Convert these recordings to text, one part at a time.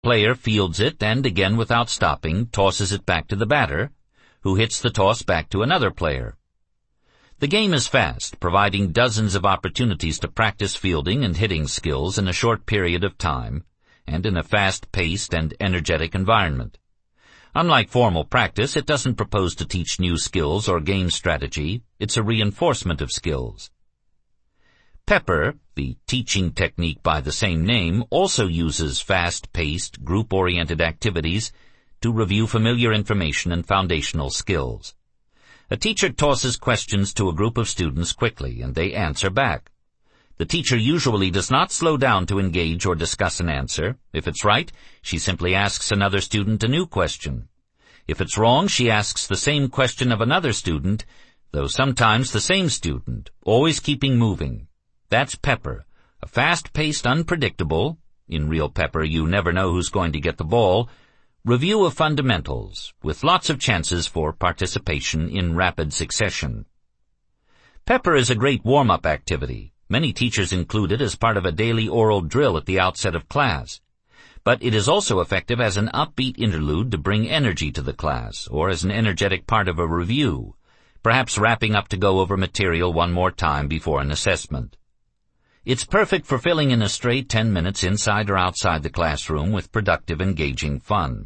player fields it and, again without stopping, tosses it back to the batter, who hits the toss back to another player. The game is fast, providing dozens of opportunities to practice fielding and hitting skills in a short period of time, and in a fast-paced and energetic environment. Unlike formal practice, it doesn't propose to teach new skills or game strategy. It's a reinforcement of skills. Pepper, the teaching technique by the same name, also uses fast-paced, group-oriented activities to review familiar information and foundational skills. A teacher tosses questions to a group of students quickly, and they answer back. The teacher usually does not slow down to engage or discuss an answer. If it's right, she simply asks another student a new question. If it's wrong, she asks the same question of another student, though sometimes the same student, always keeping moving. That's Pepper, a fast-paced, unpredictable, in real Pepper you never know who's going to get the ball, review of fundamentals, with lots of chances for participation in rapid succession. Pepper is a great warm-up activity. Many teachers include it as part of a daily oral drill at the outset of class. But it is also effective as an upbeat interlude to bring energy to the class, or as an energetic part of a review, perhaps wrapping up to go over material one more time before an assessment. It's perfect for filling in a stray 10 minutes inside or outside the classroom with productive, engaging fun.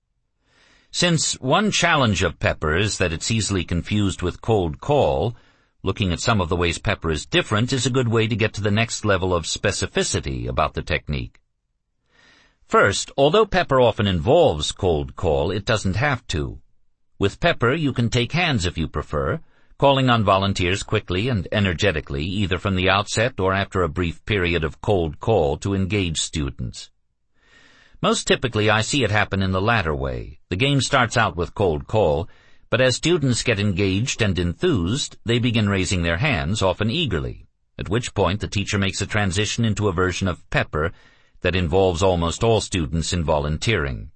Since one challenge of Pepper is that it's easily confused with cold call, looking at some of the ways Pepper is different is a good way to get to the next level of specificity about the technique. First, although Pepper often involves cold call, it doesn't have to. With Pepper, you can take hands if you prefer, calling on volunteers quickly and energetically, either from the outset or after a brief period of cold call to engage students. Most typically, I see it happen in the latter way. The game starts out with cold call, but as students get engaged and enthused, they begin raising their hands, often eagerly, at which point the teacher makes a transition into a version of Pepper that involves almost all students in volunteering.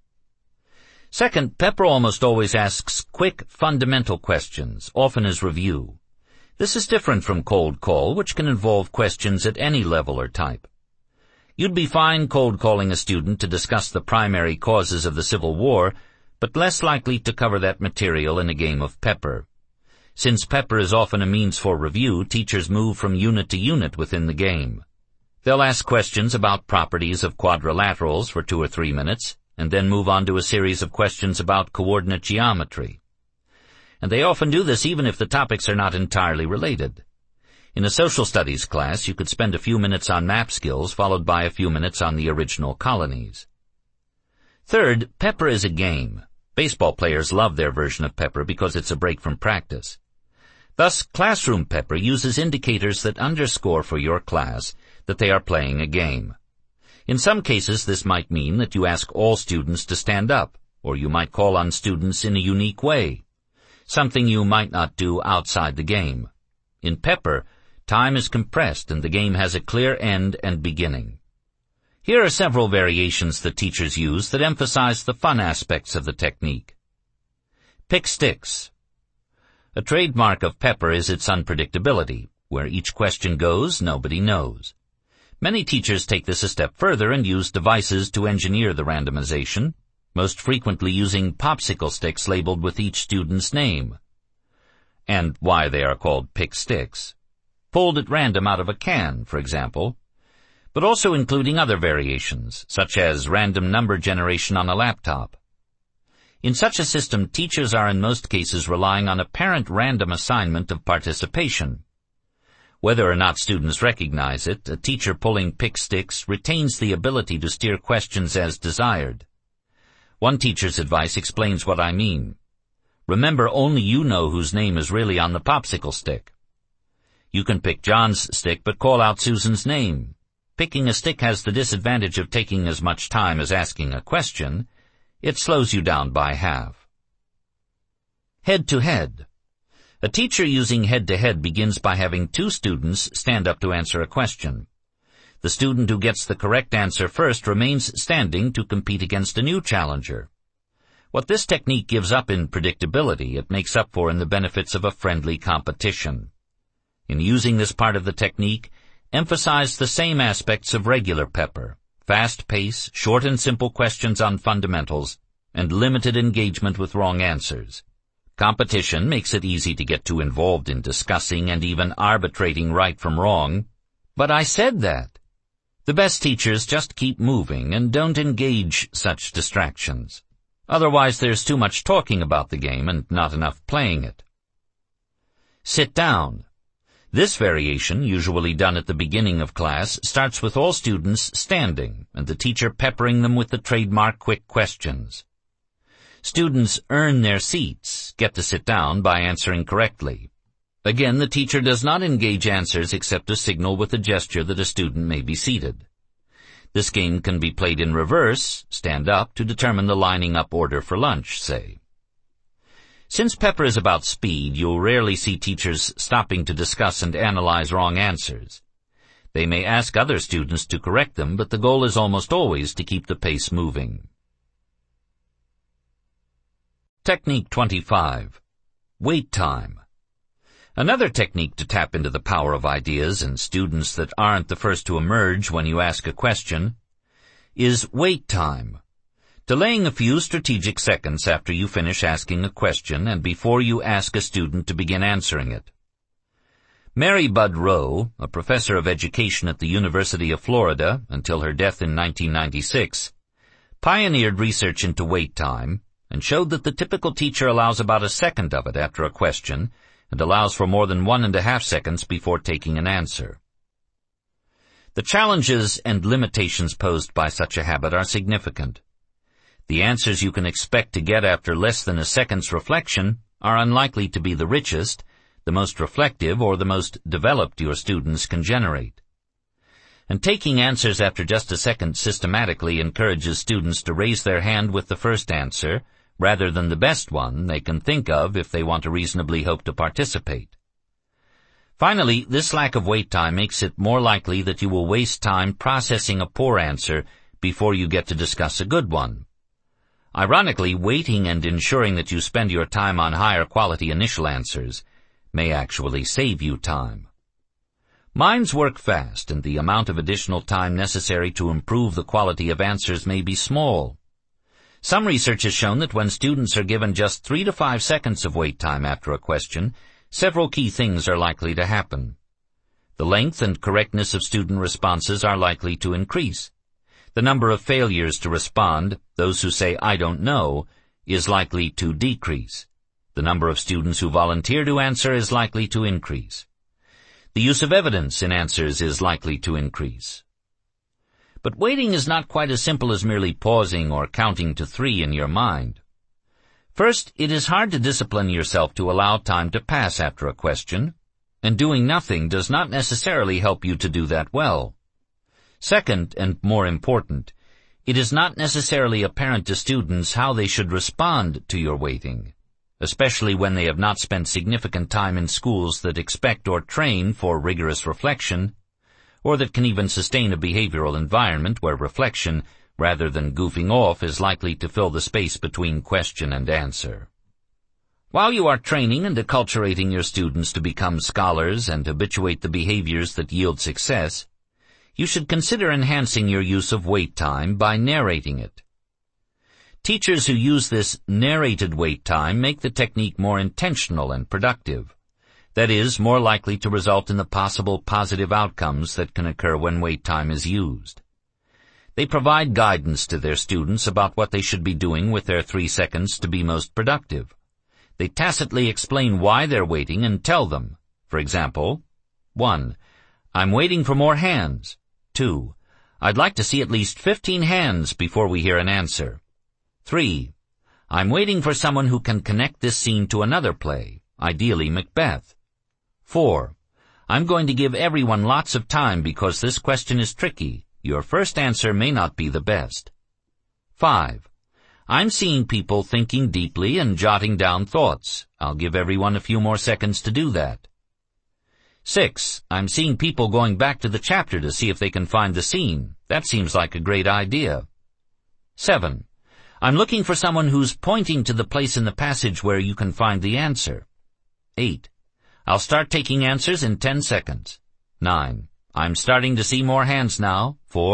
Second, Pepper almost always asks quick, fundamental questions, often as review. This is different from cold call, which can involve questions at any level or type. You'd be fine cold calling a student to discuss the primary causes of the Civil War, but less likely to cover that material in a game of Pepper. Since Pepper is often a means for review, teachers move from unit to unit within the game. They'll ask questions about properties of quadrilaterals for 2 or 3 minutes, and then move on to a series of questions about coordinate geometry. And they often do this even if the topics are not entirely related. In a social studies class, you could spend a few minutes on map skills, followed by a few minutes on the original colonies. Third, Pepper is a game. Baseball players love their version of Pepper because it's a break from practice. Thus, classroom Pepper uses indicators that underscore for your class that they are playing a game. In some cases, this might mean that you ask all students to stand up, or you might call on students in a unique way, something you might not do outside the game. In Pepper, time is compressed and the game has a clear end and beginning. Here are several variations that teachers use that emphasize the fun aspects of the technique. Pick sticks. A trademark of Pepper is its unpredictability. Where each question goes, nobody knows. Many teachers take this a step further and use devices to engineer the randomization, most frequently using popsicle sticks labeled with each student's name. And why they are called pick sticks. Pulled at random out of a can, for example, but also including other variations, such as random number generation on a laptop. In such a system, teachers are in most cases relying on apparent random assignment of participation. Whether or not students recognize it, a teacher pulling pick sticks retains the ability to steer questions as desired. One teacher's advice explains what I mean. Remember, only you know whose name is really on the popsicle stick. You can pick John's stick but call out Susan's name. Picking a stick has the disadvantage of taking as much time as asking a question. It slows you down by half. Head-to-head. A teacher using head-to-head begins by having 2 students stand up to answer a question. The student who gets the correct answer first remains standing to compete against a new challenger. What this technique gives up in predictability, it makes up for in the benefits of a friendly competition. In using this part of the technique, emphasize the same aspects of regular Pepper, fast pace, short and simple questions on fundamentals, and limited engagement with wrong answers. Competition makes it easy to get too involved in discussing and even arbitrating right from wrong. But I said that. The best teachers just keep moving and don't engage such distractions. Otherwise there's too much talking about the game and not enough playing it. Sit down. This variation, usually done at the beginning of class, starts with all students standing and the teacher peppering them with the trademark quick questions. Students earn their seats, get to sit down by answering correctly. Again, the teacher does not engage answers except to signal with a gesture that a student may be seated. This game can be played in reverse, stand up, to determine the lining up order for lunch, say. Since Pepper is about speed, you'll rarely see teachers stopping to discuss and analyze wrong answers. They may ask other students to correct them, but the goal is almost always to keep the pace moving. Technique 25. Wait time. Another technique to tap into the power of ideas and students that aren't the first to emerge when you ask a question is wait time. Delaying a few strategic seconds after you finish asking a question and before you ask a student to begin answering it. Mary Budd Rowe, a professor of education at the University of Florida until her death in 1996, pioneered research into wait time and showed that the typical teacher allows about a second of it after a question and allows for more than 1.5 seconds before taking an answer. The challenges and limitations posed by such a habit are significant. The answers you can expect to get after less than a second's reflection are unlikely to be the richest, the most reflective, or the most developed your students can generate. And taking answers after just a second systematically encourages students to raise their hand with the first answer, rather than the best one they can think of if they want to reasonably hope to participate. Finally, this lack of wait time makes it more likely that you will waste time processing a poor answer before you get to discuss a good one. Ironically, waiting and ensuring that you spend your time on higher quality initial answers may actually save you time. Minds work fast, and the amount of additional time necessary to improve the quality of answers may be small. Some research has shown that when students are given just 3 to 5 seconds of wait time after a question, several key things are likely to happen. The length and correctness of student responses are likely to increase. The number of failures to respond, those who say, "I don't know," is likely to decrease. The number of students who volunteer to answer is likely to increase. The use of evidence in answers is likely to increase. But waiting is not quite as simple as merely pausing or counting to 3 in your mind. First, it is hard to discipline yourself to allow time to pass after a question, and doing nothing does not necessarily help you to do that well. Second, and more important, it is not necessarily apparent to students how they should respond to your waiting, especially when they have not spent significant time in schools that expect or train for rigorous reflection, or that can even sustain a behavioral environment where reflection, rather than goofing off, is likely to fill the space between question and answer. While you are training and acculturating your students to become scholars and habituate the behaviors that yield success, you should consider enhancing your use of wait time by narrating it. Teachers who use this narrated wait time make the technique more intentional and productive. That is, more likely to result in the possible positive outcomes that can occur when wait time is used. They provide guidance to their students about what they should be doing with their 3 seconds to be most productive. They tacitly explain why they're waiting and tell them. For example, 1. I'm waiting for more hands. 2. I'd like to see at least 15 hands before we hear an answer. 3. I'm waiting for someone who can connect this scene to another play, ideally Macbeth. 4. I'm going to give everyone lots of time because this question is tricky. Your first answer may not be the best. 5. I'm seeing people thinking deeply and jotting down thoughts. I'll give everyone a few more seconds to do that. 6. I'm seeing people going back to the chapter to see if they can find the scene. That seems like a great idea. 7. I'm looking for someone who's pointing to the place in the passage where you can find the answer. 8. I'll start taking answers in 10 seconds. 9. I'm starting to see more hands now. 4,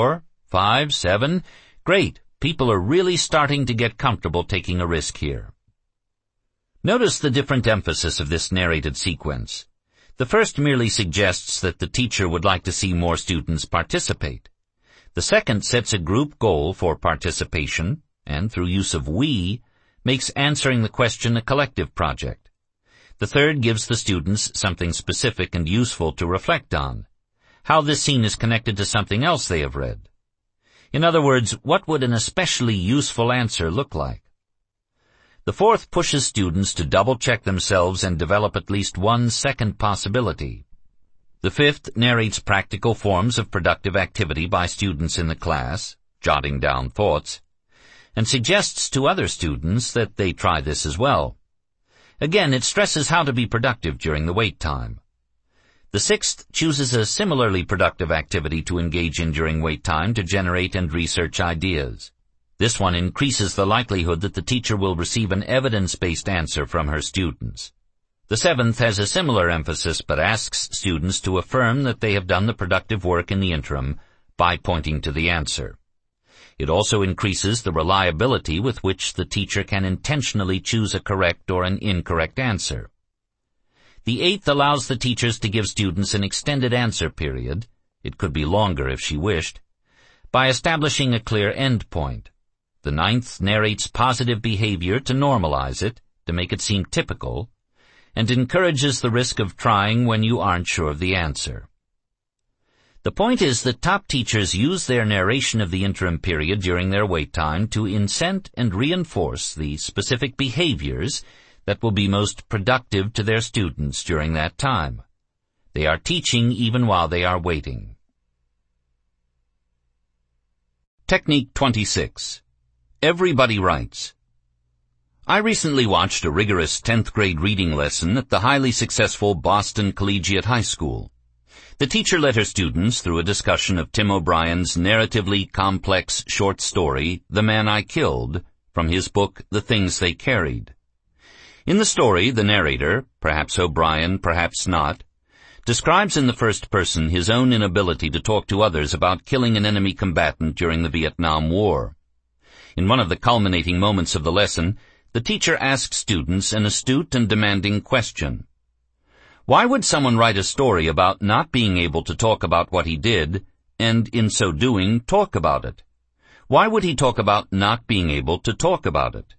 5, 7. Great. People are really starting to get comfortable taking a risk here. Notice the different emphasis of this narrated sequence. The first merely suggests that the teacher would like to see more students participate. The second sets a group goal for participation, and through use of we, makes answering the question a collective project. The third gives the students something specific and useful to reflect on, how this scene is connected to something else they have read. In other words, what would an especially useful answer look like? The fourth pushes students to double-check themselves and develop at least one second possibility. The fifth narrates practical forms of productive activity by students in the class, jotting down thoughts, and suggests to other students that they try this as well. Again, it stresses how to be productive during the wait time. The sixth chooses a similarly productive activity to engage in during wait time to generate and research ideas. This one increases the likelihood that the teacher will receive an evidence-based answer from her students. The seventh has a similar emphasis but asks students to affirm that they have done the productive work in the interim by pointing to the answer. It also increases the reliability with which the teacher can intentionally choose a correct or an incorrect answer. The eighth allows the teachers to give students an extended answer period, it could be longer if she wished, by establishing a clear end point. The ninth narrates positive behavior to normalize it, to make it seem typical, and encourages the risk of trying when you aren't sure of the answer. The point is that top teachers use their narration of the interim period during their wait time to incent and reinforce the specific behaviors that will be most productive to their students during that time. They are teaching even while they are waiting. Technique 26. Everybody writes. I recently watched a rigorous 10th grade reading lesson at the highly successful Boston Collegiate High School. The teacher led her students through a discussion of Tim O'Brien's narratively complex short story, The Man I Killed, from his book, The Things They Carried. In the story, the narrator, perhaps O'Brien, perhaps not, describes in the first person his own inability to talk to others about killing an enemy combatant during the Vietnam War. In one of the culminating moments of the lesson, the teacher asks students an astute and demanding question. Why would someone write a story about not being able to talk about what he did, and in so doing, talk about it? Why would he talk about not being able to talk about it?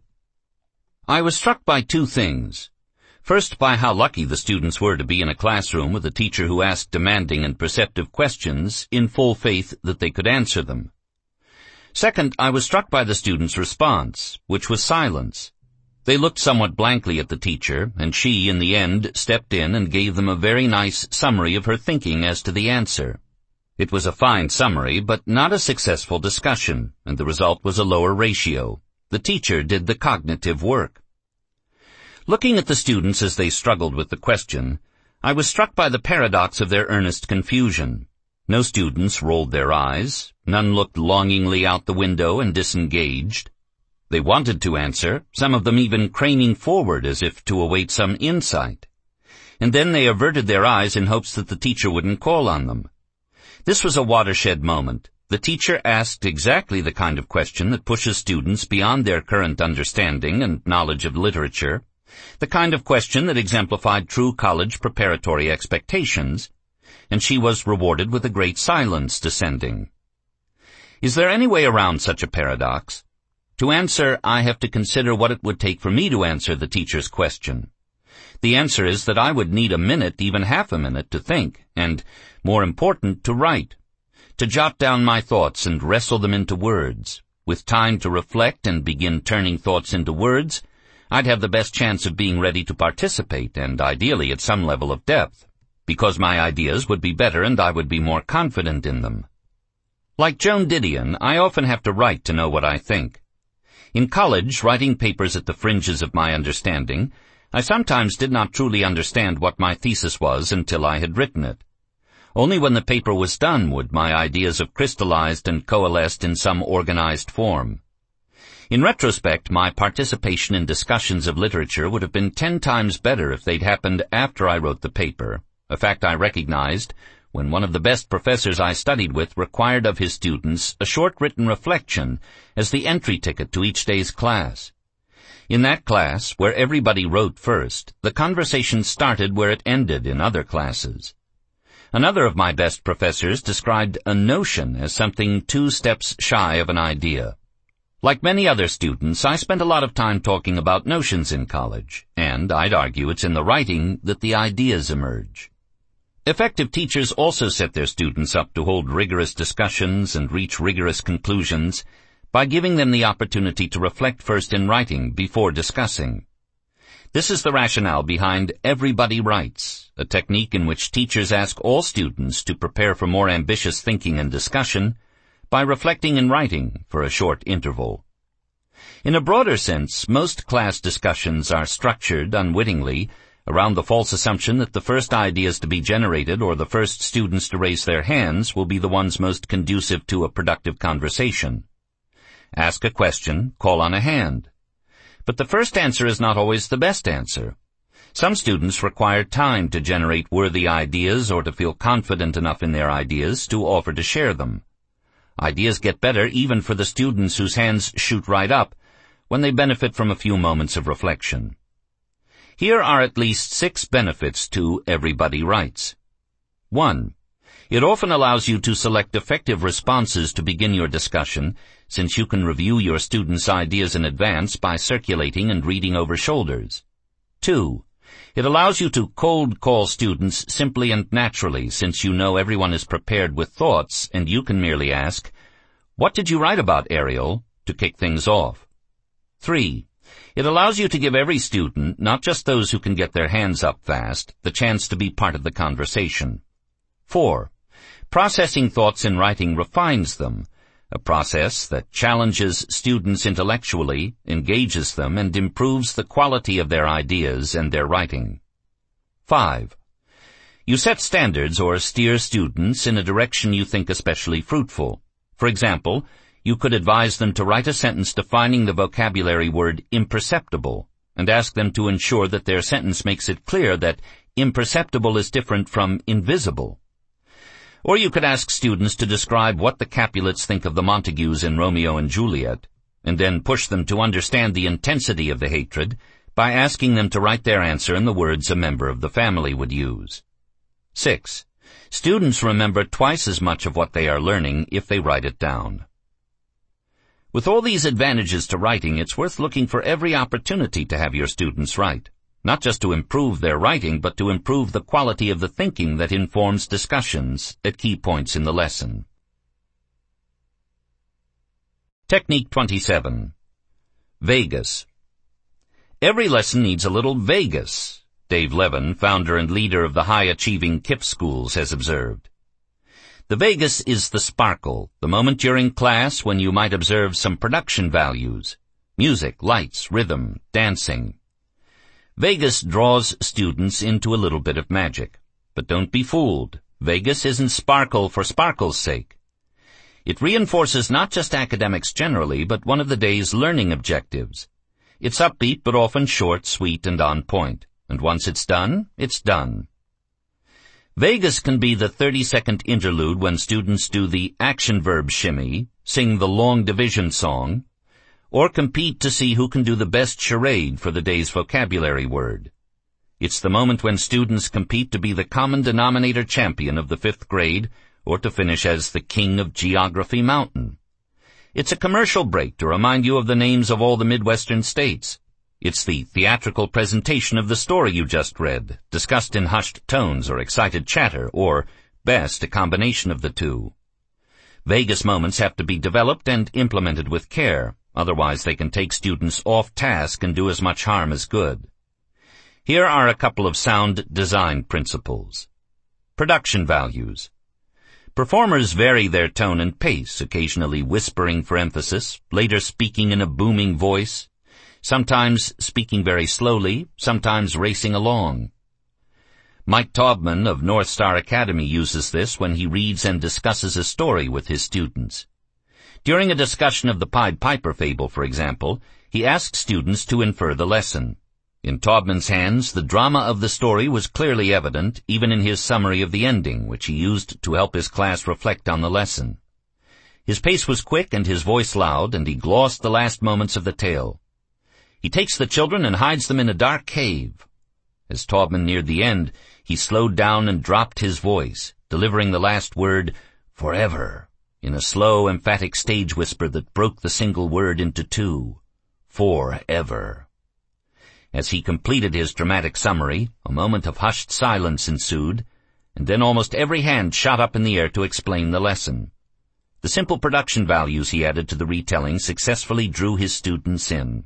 I was struck by two things. First, by how lucky the students were to be in a classroom with a teacher who asked demanding and perceptive questions in full faith that they could answer them. Second, I was struck by the students' response, which was silence. They looked somewhat blankly at the teacher, and she, in the end, stepped in and gave them a very nice summary of her thinking as to the answer. It was a fine summary, but not a successful discussion, and the result was a lower ratio. The teacher did the cognitive work. Looking at the students as they struggled with the question, I was struck by the paradox of their earnest confusion. No students rolled their eyes. None looked longingly out the window and disengaged. They wanted to answer, some of them even craning forward as if to await some insight. And then they averted their eyes in hopes that the teacher wouldn't call on them. This was a watershed moment. The teacher asked exactly the kind of question that pushes students beyond their current understanding and knowledge of literature, the kind of question that exemplified true college preparatory expectations, and she was rewarded with a great silence descending. Is there any way around such a paradox? To answer, I have to consider what it would take for me to answer the teacher's question. The answer is that I would need a minute, even half a minute, to think, and, more important, to write, to jot down my thoughts and wrestle them into words. With time to reflect and begin turning thoughts into words, I'd have the best chance of being ready to participate, and ideally at some level of depth, because my ideas would be better and I would be more confident in them. Like Joan Didion, I often have to write to know what I think. In college, writing papers at the fringes of my understanding, I sometimes did not truly understand what my thesis was until I had written it. Only when the paper was done would my ideas have crystallized and coalesced in some organized form. In retrospect, my participation in discussions of literature would have been 10 times better if they'd happened after I wrote the paper, a fact I recognized when one of the best professors I studied with required of his students a short written reflection as the entry ticket to each day's class. In that class, where everybody wrote first, the conversation started where it ended in other classes. Another of my best professors described a notion as something 2 steps shy of an idea. Like many other students, I spent a lot of time talking about notions in college, and I'd argue it's in the writing that the ideas emerge. Effective teachers also set their students up to hold rigorous discussions and reach rigorous conclusions by giving them the opportunity to reflect first in writing before discussing. This is the rationale behind Everybody Writes, a technique in which teachers ask all students to prepare for more ambitious thinking and discussion by reflecting in writing for a short interval. In a broader sense, most class discussions are structured, unwittingly, around the false assumption that the first ideas to be generated or the first students to raise their hands will be the ones most conducive to a productive conversation. Ask a question, call on a hand. But the first answer is not always the best answer. Some students require time to generate worthy ideas or to feel confident enough in their ideas to offer to share them. Ideas get better even for the students whose hands shoot right up when they benefit from a few moments of reflection. Here are at least 6 benefits to Everybody Writes. 1. It often allows you to select effective responses to begin your discussion, since you can review your students' ideas in advance by circulating and reading over shoulders. 2. It allows you to cold call students simply and naturally, since you know everyone is prepared with thoughts and you can merely ask, "What did you write about, Ariel?" to kick things off. 3. It allows you to give every student, not just those who can get their hands up fast, the chance to be part of the conversation. 4. Processing thoughts in writing refines them, a process that challenges students intellectually, engages them, and improves the quality of their ideas and their writing. 5. You set standards or steer students in a direction you think especially fruitful. For example, you could advise them to write a sentence defining the vocabulary word imperceptible, and ask them to ensure that their sentence makes it clear that imperceptible is different from invisible. Or you could ask students to describe what the Capulets think of the Montagues in Romeo and Juliet, and then push them to understand the intensity of the hatred by asking them to write their answer in the words a member of the family would use. 6. Students remember twice as much of what they are learning if they write it down. With all these advantages to writing, it's worth looking for every opportunity to have your students write. Not just to improve their writing, but to improve the quality of the thinking that informs discussions at key points in the lesson. Technique 27. Vegas. Every lesson needs a little Vegas, Dave Levin, founder and leader of the high-achieving KIPP schools, has observed. The Vegas is the sparkle, the moment during class when you might observe some production values: music, lights, rhythm, dancing. Vegas draws students into a little bit of magic. But don't be fooled. Vegas isn't sparkle for sparkle's sake. It reinforces not just academics generally, but one of the day's learning objectives. It's upbeat but often short, sweet, and on point. And once it's done, it's done. Vegas can be the 30-second interlude when students do the action verb shimmy, sing the long division song, or compete to see who can do the best charade for the day's vocabulary word. It's the moment when students compete to be the common denominator champion of the 5th grade or to finish as the king of Geography Mountain. It's a commercial break to remind you of the names of all the Midwestern states. It's the theatrical presentation of the story you just read, discussed in hushed tones or excited chatter, or, best, a combination of the two. Vegas moments have to be developed and implemented with care. Otherwise, they can take students off task and do as much harm as good. Here are a couple of sound design principles. Production values. Performers vary their tone and pace, occasionally whispering for emphasis, later speaking in a booming voice, sometimes speaking very slowly, sometimes racing along. Mike Taubman of North Star Academy uses this when he reads and discusses a story with his students. During a discussion of the Pied Piper fable, for example, he asks students to infer the lesson. In Taubman's hands, the drama of the story was clearly evident, even in his summary of the ending, which he used to help his class reflect on the lesson. His pace was quick and his voice loud, and he glossed the last moments of the tale. He takes the children and hides them in a dark cave. As Taubman neared the end, he slowed down and dropped his voice, delivering the last word, "forever," in a slow, emphatic stage whisper that broke the single word into two, "forever." As he completed his dramatic summary, a moment of hushed silence ensued, and then almost every hand shot up in the air to explain the lesson. The simple production values he added to the retelling successfully drew his students in.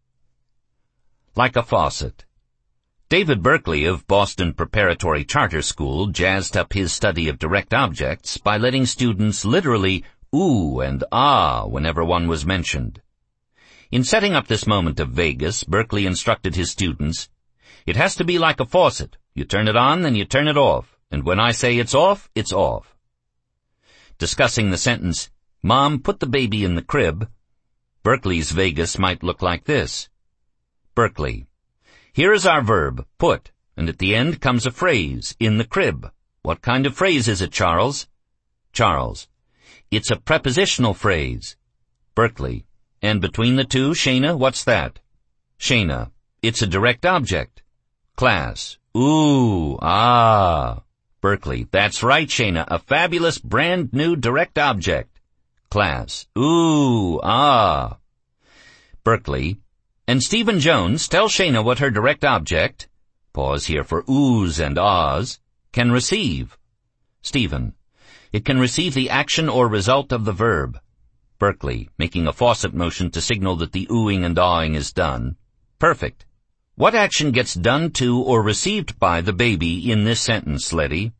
Like a faucet. David Berkeley of Boston Preparatory Charter School jazzed up his study of direct objects by letting students literally ooh and ah whenever one was mentioned. In setting up this moment of Vegas, Berkeley instructed his students, "It has to be like a faucet. You turn it on, then you turn it off. And when I say it's off, it's off." Discussing the sentence, "Mom, put the baby in the crib," Berkeley's Vegas might look like this. Berkeley: "Here is our verb, put, and at the end comes a phrase, in the crib. What kind of phrase is it, Charles?" Charles: "It's a prepositional phrase." Berkeley: "And between the two, Shana, what's that?" Shana: "It's a direct object." Class: "Ooh, ah." Berkeley: "That's right, Shana, a fabulous brand new direct object." Class: "Ooh, ah." Berkeley: "And Stephen Jones, tell Shana what her direct object," pause here for oohs and ahs, "can receive." Stephen: "It can receive the action or result of the verb." Berkeley, making a faucet motion to signal that the oohing and ahhing is done. "Perfect. What action gets done to or received by the baby in this sentence, Letty?"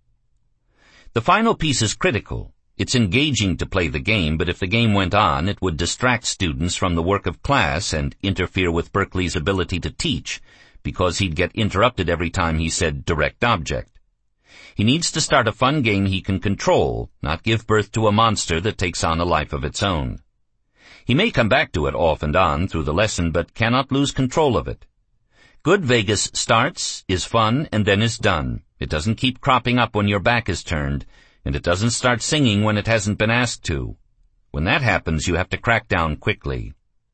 The final piece is critical. It's engaging to play the game, but if the game went on, it would distract students from the work of class and interfere with Berkeley's ability to teach, because he'd get interrupted every time he said direct object. He needs to start a fun game he can control, not give birth to a monster that takes on a life of its own. He may come back to it off and on through the lesson, but cannot lose control of it. Good Vegas starts, is fun, and then is done. It doesn't keep cropping up when your back is turned, and it doesn't start singing when it hasn't been asked to. When that happens, you have to crack down quickly.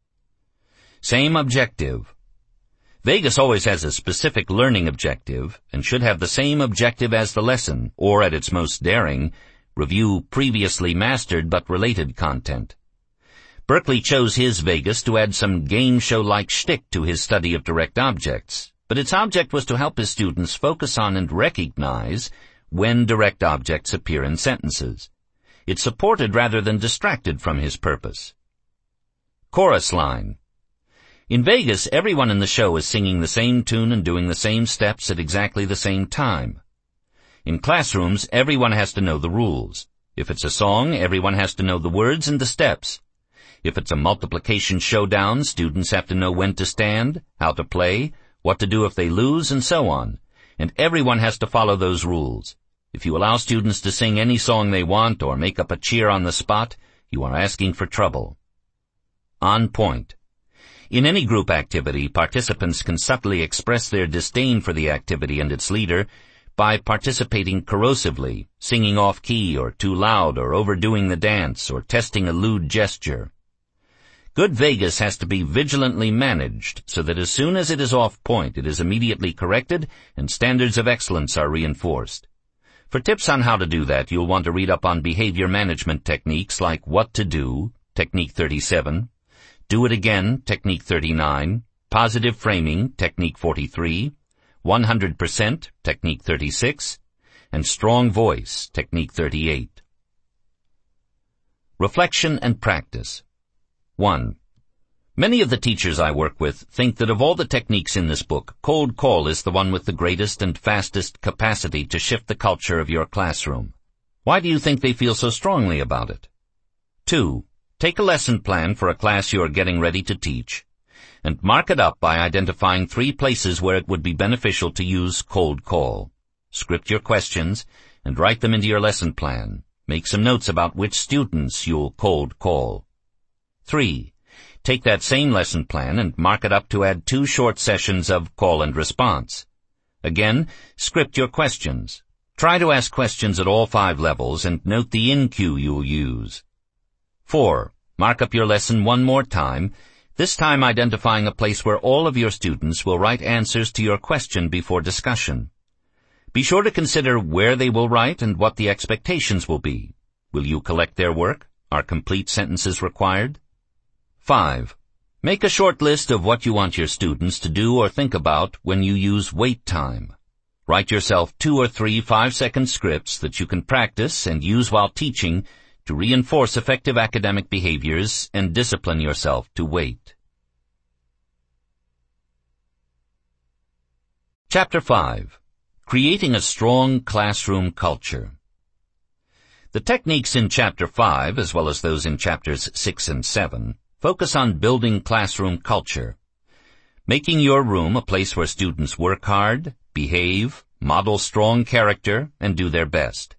Same objective. Vegas always has a specific learning objective and should have the same objective as the lesson, or at its most daring, review previously mastered but related content. Berkeley chose his Vegas to add some game show-like shtick to his study of direct objects, but its object was to help his students focus on and recognize when direct objects appear in sentences. It supported rather than distracted from his purpose. Chorus line. In Vegas, everyone in the show is singing the same tune and doing the same steps at exactly the same time. In classrooms, everyone has to know the rules. If it's a song, everyone has to know the words and the steps. If it's a multiplication showdown, students have to know when to stand, how to play, what to do if they lose, and so on. And everyone has to follow those rules. If you allow students to sing any song they want or make up a cheer on the spot, you are asking for trouble. On point. In any group activity, participants can subtly express their disdain for the activity and its leader by participating corrosively, singing off-key or too loud or overdoing the dance or testing a lewd gesture. Good Vegas has to be vigilantly managed so that as soon as it is off point, it is immediately corrected and standards of excellence are reinforced. For tips on how to do that, you'll want to read up on behavior management techniques like What to Do, Technique 37, Do It Again, Technique 39, Positive Framing, Technique 43, 100%, Technique 36, and Strong Voice, Technique 38. Reflection and practice. 1. Many of the teachers I work with think that of all the techniques in this book, cold call is the one with the greatest and fastest capacity to shift the culture of your classroom. Why do you think they feel so strongly about it? 2. Take a lesson plan for a class you are getting ready to teach, and mark it up by identifying 3 places where it would be beneficial to use cold call. Script your questions and write them into your lesson plan. Make some notes about which students you'll cold call. 3. Take that same lesson plan and mark it up to add 2 short sessions of call and response. Again, script your questions. Try to ask questions at all 5 levels and note the in cue you'll use. 4. Mark up your lesson one more time, this time identifying a place where all of your students will write answers to your question before discussion. Be sure to consider where they will write and what the expectations will be. Will you collect their work? Are complete sentences required? 5. Make a short list of what you want your students to do or think about when you use wait time. Write yourself 2 or 3 5-second scripts that you can practice and use while teaching to reinforce effective academic behaviors and discipline yourself to wait. Chapter 5. Creating a Strong Classroom Culture. The techniques in Chapter 5, as well as those in Chapters 6 and 7, focus on building classroom culture, making your room a place where students work hard, behave, model strong character, and do their best.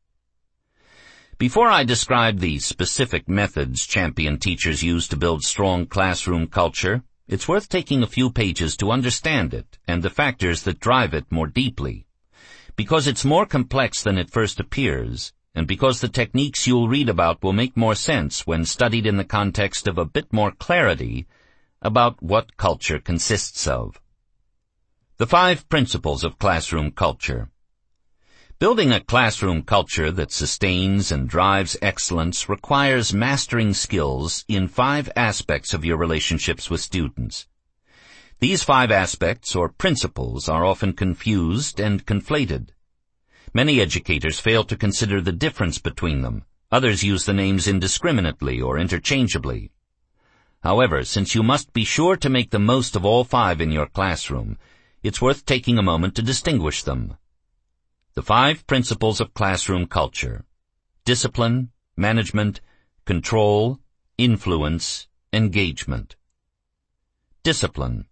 Before I describe the specific methods champion teachers use to build strong classroom culture, it's worth taking a few pages to understand it and the factors that drive it more deeply. Because it's more complex than it first appears, and because the techniques you'll read about will make more sense when studied in the context of a bit more clarity about what culture consists of. The 5 principles of classroom culture. Building a classroom culture that sustains and drives excellence requires mastering skills in 5 aspects of your relationships with students. These 5 aspects, or principles, are often confused and conflated. Many educators fail to consider the difference between them. Others use the names indiscriminately or interchangeably. However, since you must be sure to make the most of all 5 in your classroom, it's worth taking a moment to distinguish them. The 5 principles of classroom culture: discipline, management, control, influence, engagement. Discipline.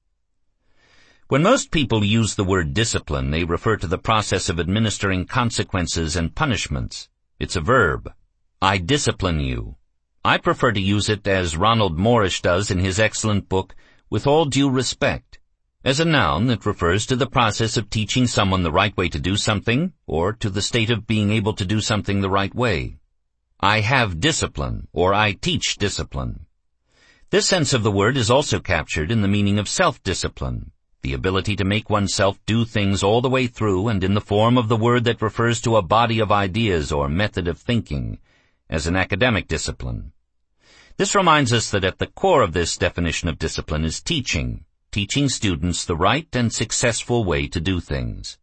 When most people use the word discipline, they refer to the process of administering consequences and punishments. It's a verb. I discipline you. I prefer to use it as Ronald Morrish does in his excellent book, With All Due Respect. As a noun, it refers to the process of teaching someone the right way to do something, or to the state of being able to do something the right way. I have discipline, or I teach discipline. This sense of the word is also captured in the meaning of self-discipline, the ability to make oneself do things all the way through and in the form of the word that refers to a body of ideas or method of thinking, as an academic discipline. This reminds us that at the core of this definition of discipline is teaching students the right and successful way to do things.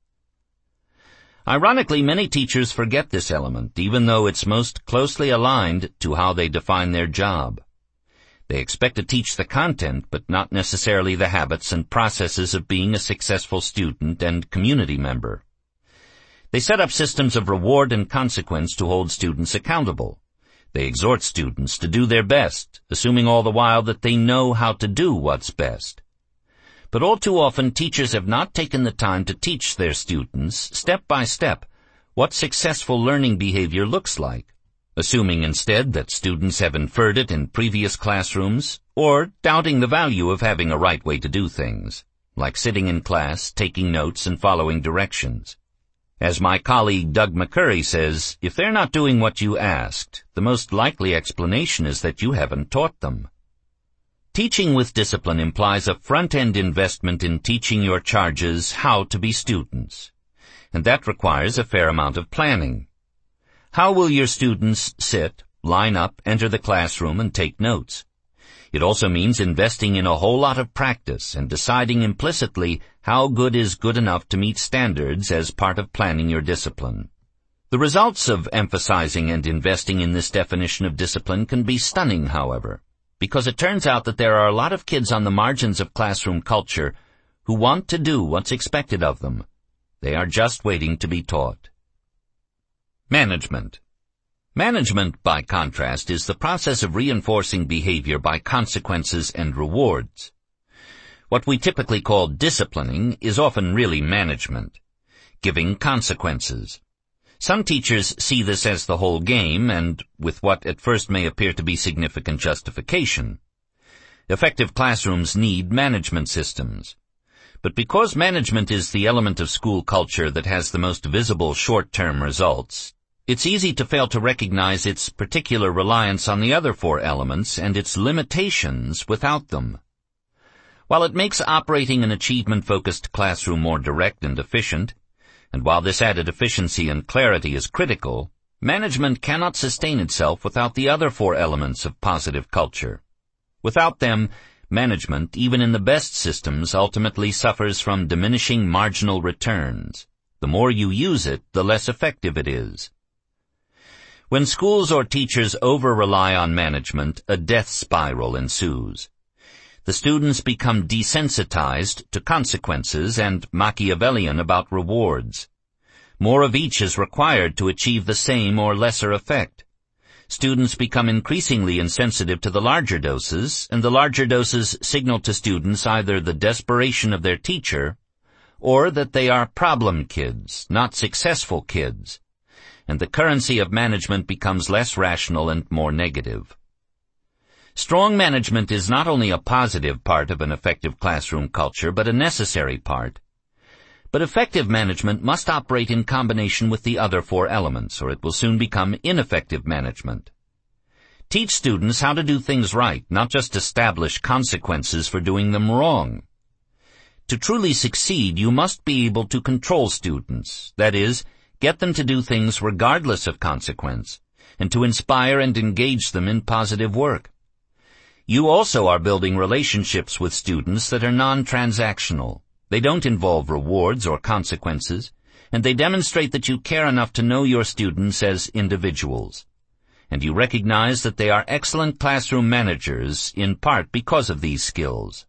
Ironically, many teachers forget this element, even though it's most closely aligned to how they define their job. They expect to teach the content, but not necessarily the habits and processes of being a successful student and community member. They set up systems of reward and consequence to hold students accountable. They exhort students to do their best, assuming all the while that they know how to do what's best. But all too often, teachers have not taken the time to teach their students, step by step, what successful learning behavior looks like, assuming instead that students have inferred it in previous classrooms, or doubting the value of having a right way to do things, like sitting in class, taking notes, and following directions. As my colleague Doug McCurry says, if they're not doing what you asked, the most likely explanation is that you haven't taught them. Teaching with discipline implies a front-end investment in teaching your charges how to be students, and that requires a fair amount of planning. How will your students sit, line up, enter the classroom, and take notes? It also means investing in a whole lot of practice and deciding implicitly how good is good enough to meet standards as part of planning your discipline. The results of emphasizing and investing in this definition of discipline can be stunning, however, because it turns out that there are a lot of kids on the margins of classroom culture who want to do what's expected of them. They are just waiting to be taught. Management. Management, by contrast, is the process of reinforcing behavior by consequences and rewards. What we typically call disciplining is often really management, giving consequences. Some teachers see this as the whole game, and with what at first may appear to be significant justification. Effective classrooms need management systems. But because management is the element of school culture that has the most visible short-term results, it's easy to fail to recognize its particular reliance on the other four elements and its limitations without them. While it makes operating an achievement-focused classroom more direct and efficient, and while this added efficiency and clarity is critical, management cannot sustain itself without the other four elements of positive culture. Without them, management, even in the best systems, ultimately suffers from diminishing marginal returns. The more you use it, the less effective it is. When schools or teachers over-rely on management, a death spiral ensues. The students become desensitized to consequences and Machiavellian about rewards. More of each is required to achieve the same or lesser effect. Students become increasingly insensitive to the larger doses, and the larger doses signal to students either the desperation of their teacher or that they are problem kids, not successful kids, and the currency of management becomes less rational and more negative. Strong management is not only a positive part of an effective classroom culture, but a necessary part. But effective management must operate in combination with the other four elements, or it will soon become ineffective management. Teach students how to do things right, not just establish consequences for doing them wrong. To truly succeed, you must be able to control students, that is, get them to do things regardless of consequence, and to inspire and engage them in positive work. You also are building relationships with students that are non-transactional. They don't involve rewards or consequences, and they demonstrate that you care enough to know your students as individuals. And you recognize that they are excellent classroom managers, in part because of these skills.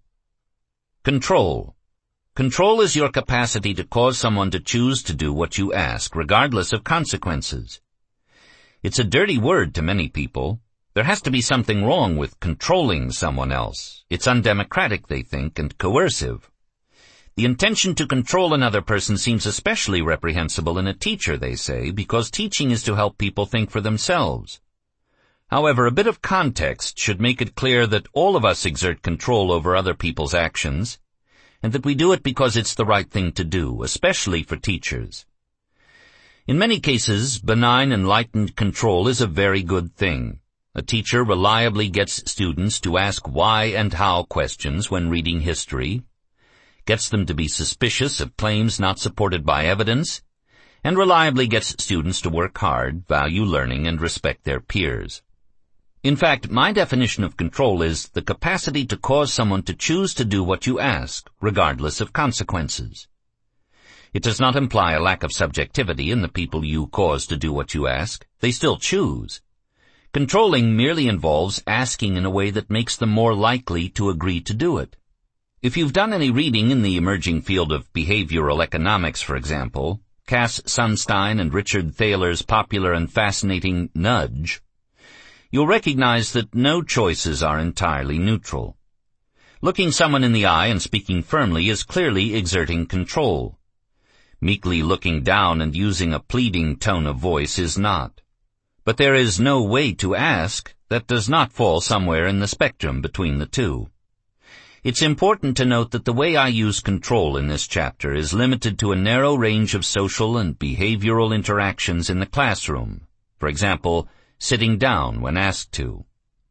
Control. Control is your capacity to cause someone to choose to do what you ask, regardless of consequences. It's a dirty word to many people. There has to be something wrong with controlling someone else. It's undemocratic, they think, and coercive. The intention to control another person seems especially reprehensible in a teacher, they say, because teaching is to help people think for themselves. However, a bit of context should make it clear that all of us exert control over other people's actions, and that we do it because it's the right thing to do, especially for teachers. In many cases, benign, enlightened control is a very good thing. A teacher reliably gets students to ask why and how questions when reading history, gets them to be suspicious of claims not supported by evidence, and reliably gets students to work hard, value learning, and respect their peers. In fact, my definition of control is the capacity to cause someone to choose to do what you ask, regardless of consequences. It does not imply a lack of subjectivity in the people you cause to do what you ask. They still choose. Controlling merely involves asking in a way that makes them more likely to agree to do it. If you've done any reading in the emerging field of behavioral economics, for example, Cass Sunstein and Richard Thaler's popular and fascinating Nudge, you'll recognize that no choices are entirely neutral. Looking someone in the eye and speaking firmly is clearly exerting control. Meekly looking down and using a pleading tone of voice is not. But there is no way to ask that does not fall somewhere in the spectrum between the two. It's important to note that the way I use control in this chapter is limited to a narrow range of social and behavioral interactions in the classroom. For example, sitting down when asked to.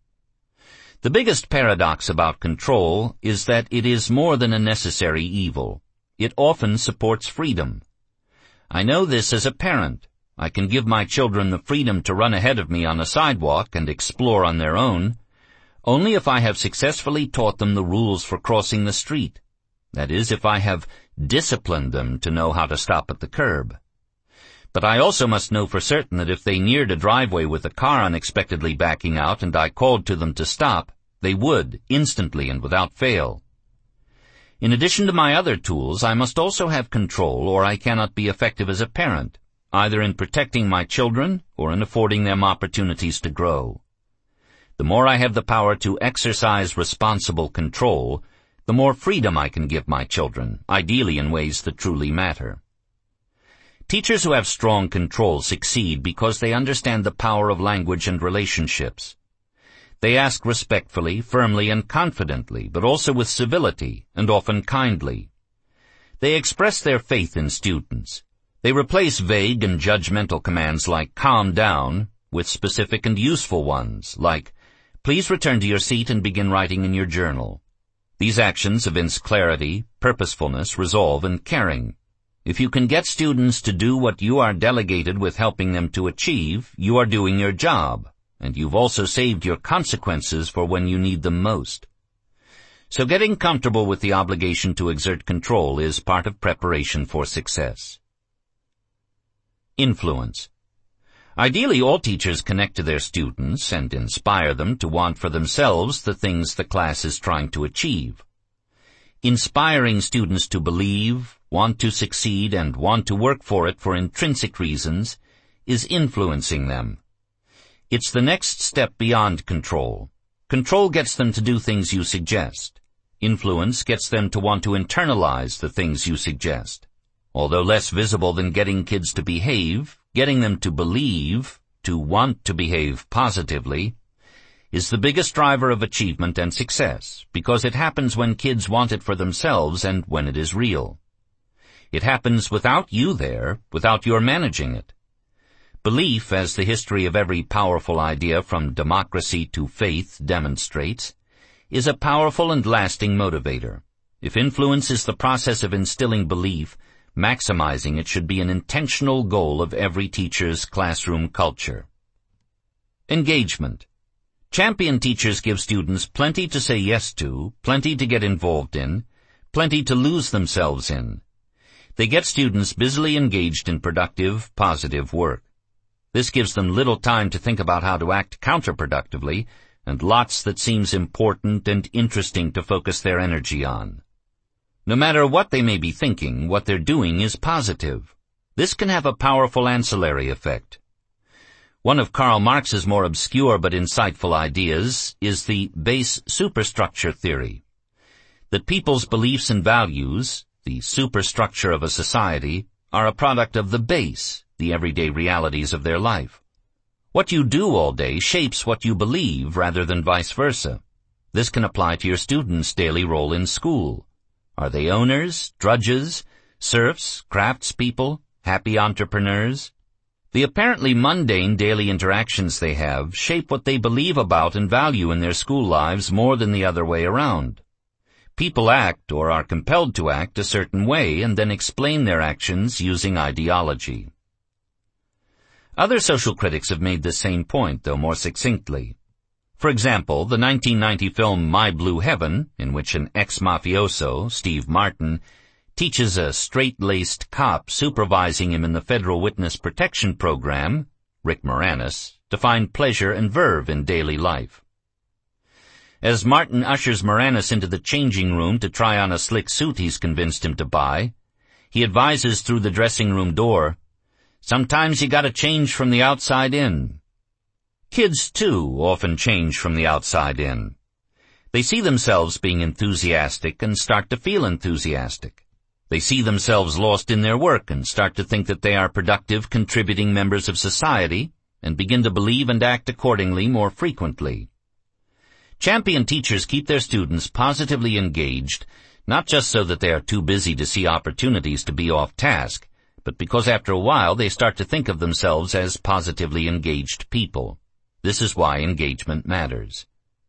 The biggest paradox about control is that it is more than a necessary evil. It often supports freedom. I know this as a parent. I can give my children the freedom to run ahead of me on a sidewalk and explore on their own, only if I have successfully taught them the rules for crossing the street. That is, if I have disciplined them to know how to stop at the curb. But I also must know for certain that if they neared a driveway with a car unexpectedly backing out and I called to them to stop, they would, instantly and without fail. In addition to my other tools, I must also have control, or I cannot be effective as a parent, either in protecting my children or in affording them opportunities to grow. The more I have the power to exercise responsible control, the more freedom I can give my children, ideally in ways that truly matter. Teachers who have strong control succeed because they understand the power of language and relationships. They ask respectfully, firmly, and confidently, but also with civility and often kindly. They express their faith in students. They replace vague and judgmental commands like calm down with specific and useful ones like, please return to your seat and begin writing in your journal. These actions evince clarity, purposefulness, resolve, and caring. If you can get students to do what you are delegated with helping them to achieve, you are doing your job, and you've also saved your consequences for when you need them most. So getting comfortable with the obligation to exert control is part of preparation for success. Influence. Ideally, all teachers connect to their students and inspire them to want for themselves the things the class is trying to achieve. Inspiring students to believe, want to succeed, and want to work for it for intrinsic reasons is influencing them. It's the next step beyond control. Control gets them to do things you suggest. Influence gets them to want to internalize the things you suggest. Although less visible than getting kids to behave, getting them to believe, to want to behave positively, is the biggest driver of achievement and success, because it happens when kids want it for themselves and when it is real. It happens without you there, without your managing it. Belief, as the history of every powerful idea from democracy to faith demonstrates, is a powerful and lasting motivator. If influence is the process of instilling belief, maximizing it should be an intentional goal of every teacher's classroom culture. Engagement. Champion teachers give students plenty to say yes to, plenty to get involved in, plenty to lose themselves in. They get students busily engaged in productive, positive work. This gives them little time to think about how to act counterproductively, and lots that seems important and interesting to focus their energy on. No matter what they may be thinking, what they're doing is positive. This can have a powerful ancillary effect. One of Karl Marx's more obscure but insightful ideas is the base superstructure theory, that people's beliefs and values, the superstructure of a society, are a product of the base, the everyday realities of their life. What you do all day shapes what you believe rather than vice versa. This can apply to your students' daily role in school. Are they owners, drudges, serfs, craftspeople, happy entrepreneurs? The apparently mundane daily interactions they have shape what they believe about and value in their school lives more than the other way around. People act or are compelled to act a certain way and then explain their actions using ideology. Other social critics have made the same point, though more succinctly. For example, the 1990 film My Blue Heaven, in which an ex-mafioso, Steve Martin, teaches a straight-laced cop supervising him in the Federal Witness Protection Program, Rick Moranis, to find pleasure and verve in daily life. As Martin ushers Moranis into the changing room to try on a slick suit he's convinced him to buy, he advises through the dressing room door, "Sometimes you gotta change from the outside in." Kids, too, often change from the outside in. They see themselves being enthusiastic and start to feel enthusiastic. They see themselves lost in their work and start to think that they are productive, contributing members of society, and begin to believe and act accordingly more frequently. Champion teachers keep their students positively engaged, not just so that they are too busy to see opportunities to be off task, but because after a while they start to think of themselves as positively engaged people. This is why engagement matters.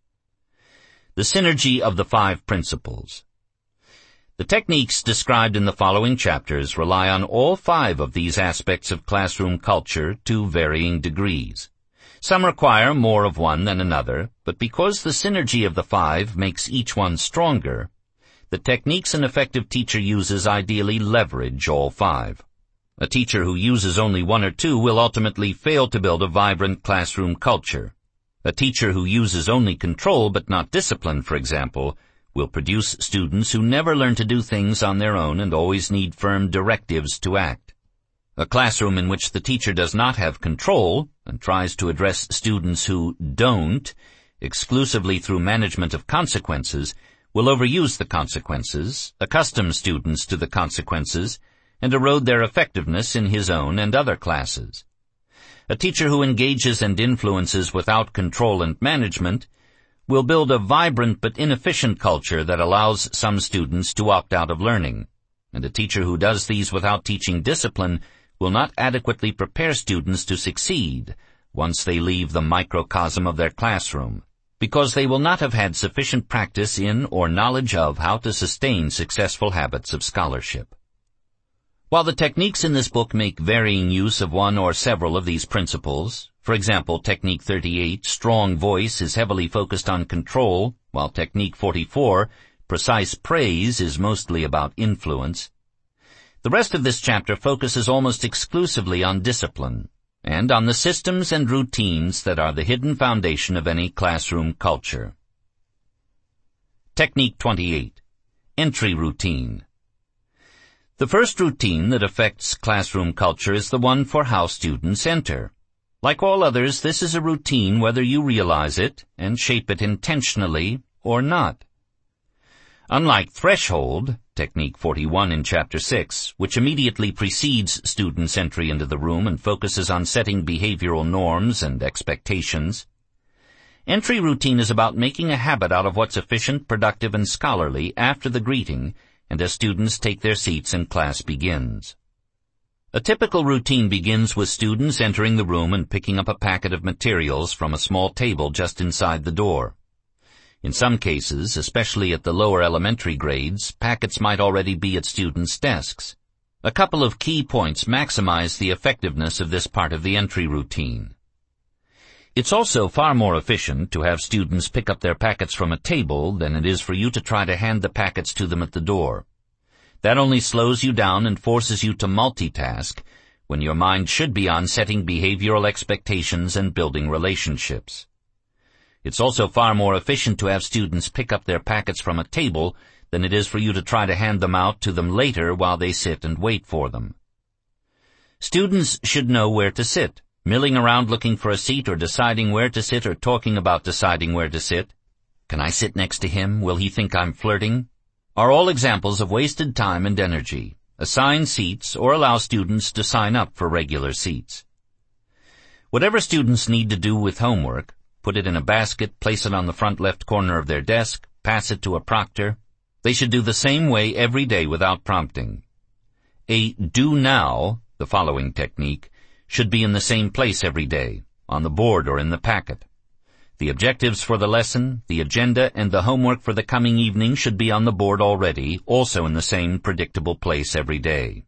The synergy of the 5 principles. The techniques described in the following chapters rely on all 5 of these aspects of classroom culture to varying degrees. Some require more of one than another, but because the synergy of the 5 makes each one stronger, the techniques an effective teacher uses ideally leverage all 5. A teacher who uses only 1 or 2 will ultimately fail to build a vibrant classroom culture. A teacher who uses only control but not discipline, for example, will produce students who never learn to do things on their own and always need firm directives to act. A classroom in which the teacher does not have control and tries to address students who don't exclusively through management of consequences will overuse the consequences, accustom students to the consequences, and erode their effectiveness in his own and other classes. A teacher who engages and influences without control and management will build a vibrant but inefficient culture that allows some students to opt out of learning. And a teacher who does these without teaching discipline will not adequately prepare students to succeed once they leave the microcosm of their classroom, because they will not have had sufficient practice in or knowledge of how to sustain successful habits of scholarship. While the techniques in this book make varying use of one or several of these principles, for example, Technique 38, strong voice, is heavily focused on control, while Technique 44, precise praise, is mostly about influence, the rest of this chapter focuses almost exclusively on discipline, and on the systems and routines that are the hidden foundation of any classroom culture. Technique 28. Entry Routine. The first routine that affects classroom culture is the one for how students enter. Like all others, this is a routine whether you realize it and shape it intentionally or not. Unlike Threshold, Technique 41 in Chapter 6, which immediately precedes students' entry into the room and focuses on setting behavioral norms and expectations, entry routine is about making a habit out of what's efficient, productive, and scholarly after the greeting and as students take their seats and class begins. A typical routine begins with students entering the room and picking up a packet of materials from a small table just inside the door. In some cases, especially at the lower elementary grades, packets might already be at students' desks. A couple of key points maximize the effectiveness of this part of the entry routine. It's also far more efficient to have students pick up their packets from a table than it is for you to try to hand the packets to them at the door. That only slows you down and forces you to multitask when your mind should be on setting behavioral expectations and building relationships. It's also far more efficient to have students pick up their packets from a table than it is for you to try to hand them out to them later while they sit and wait for them. Students should know where to sit. Milling around looking for a seat or deciding where to sit or talking about deciding where to sit. Can I sit next to him? Will he think I'm flirting? Are all examples of wasted time and energy. Assign seats or allow students to sign up for regular seats. Whatever students need to do with homework, put it in a basket, place it on the front left corner of their desk, pass it to a proctor. They should do the same way every day without prompting. A do now, the following technique, should be in the same place every day, on the board or in the packet. The objectives for the lesson, the agenda, and the homework for the coming evening should be on the board already, also in the same predictable place every day.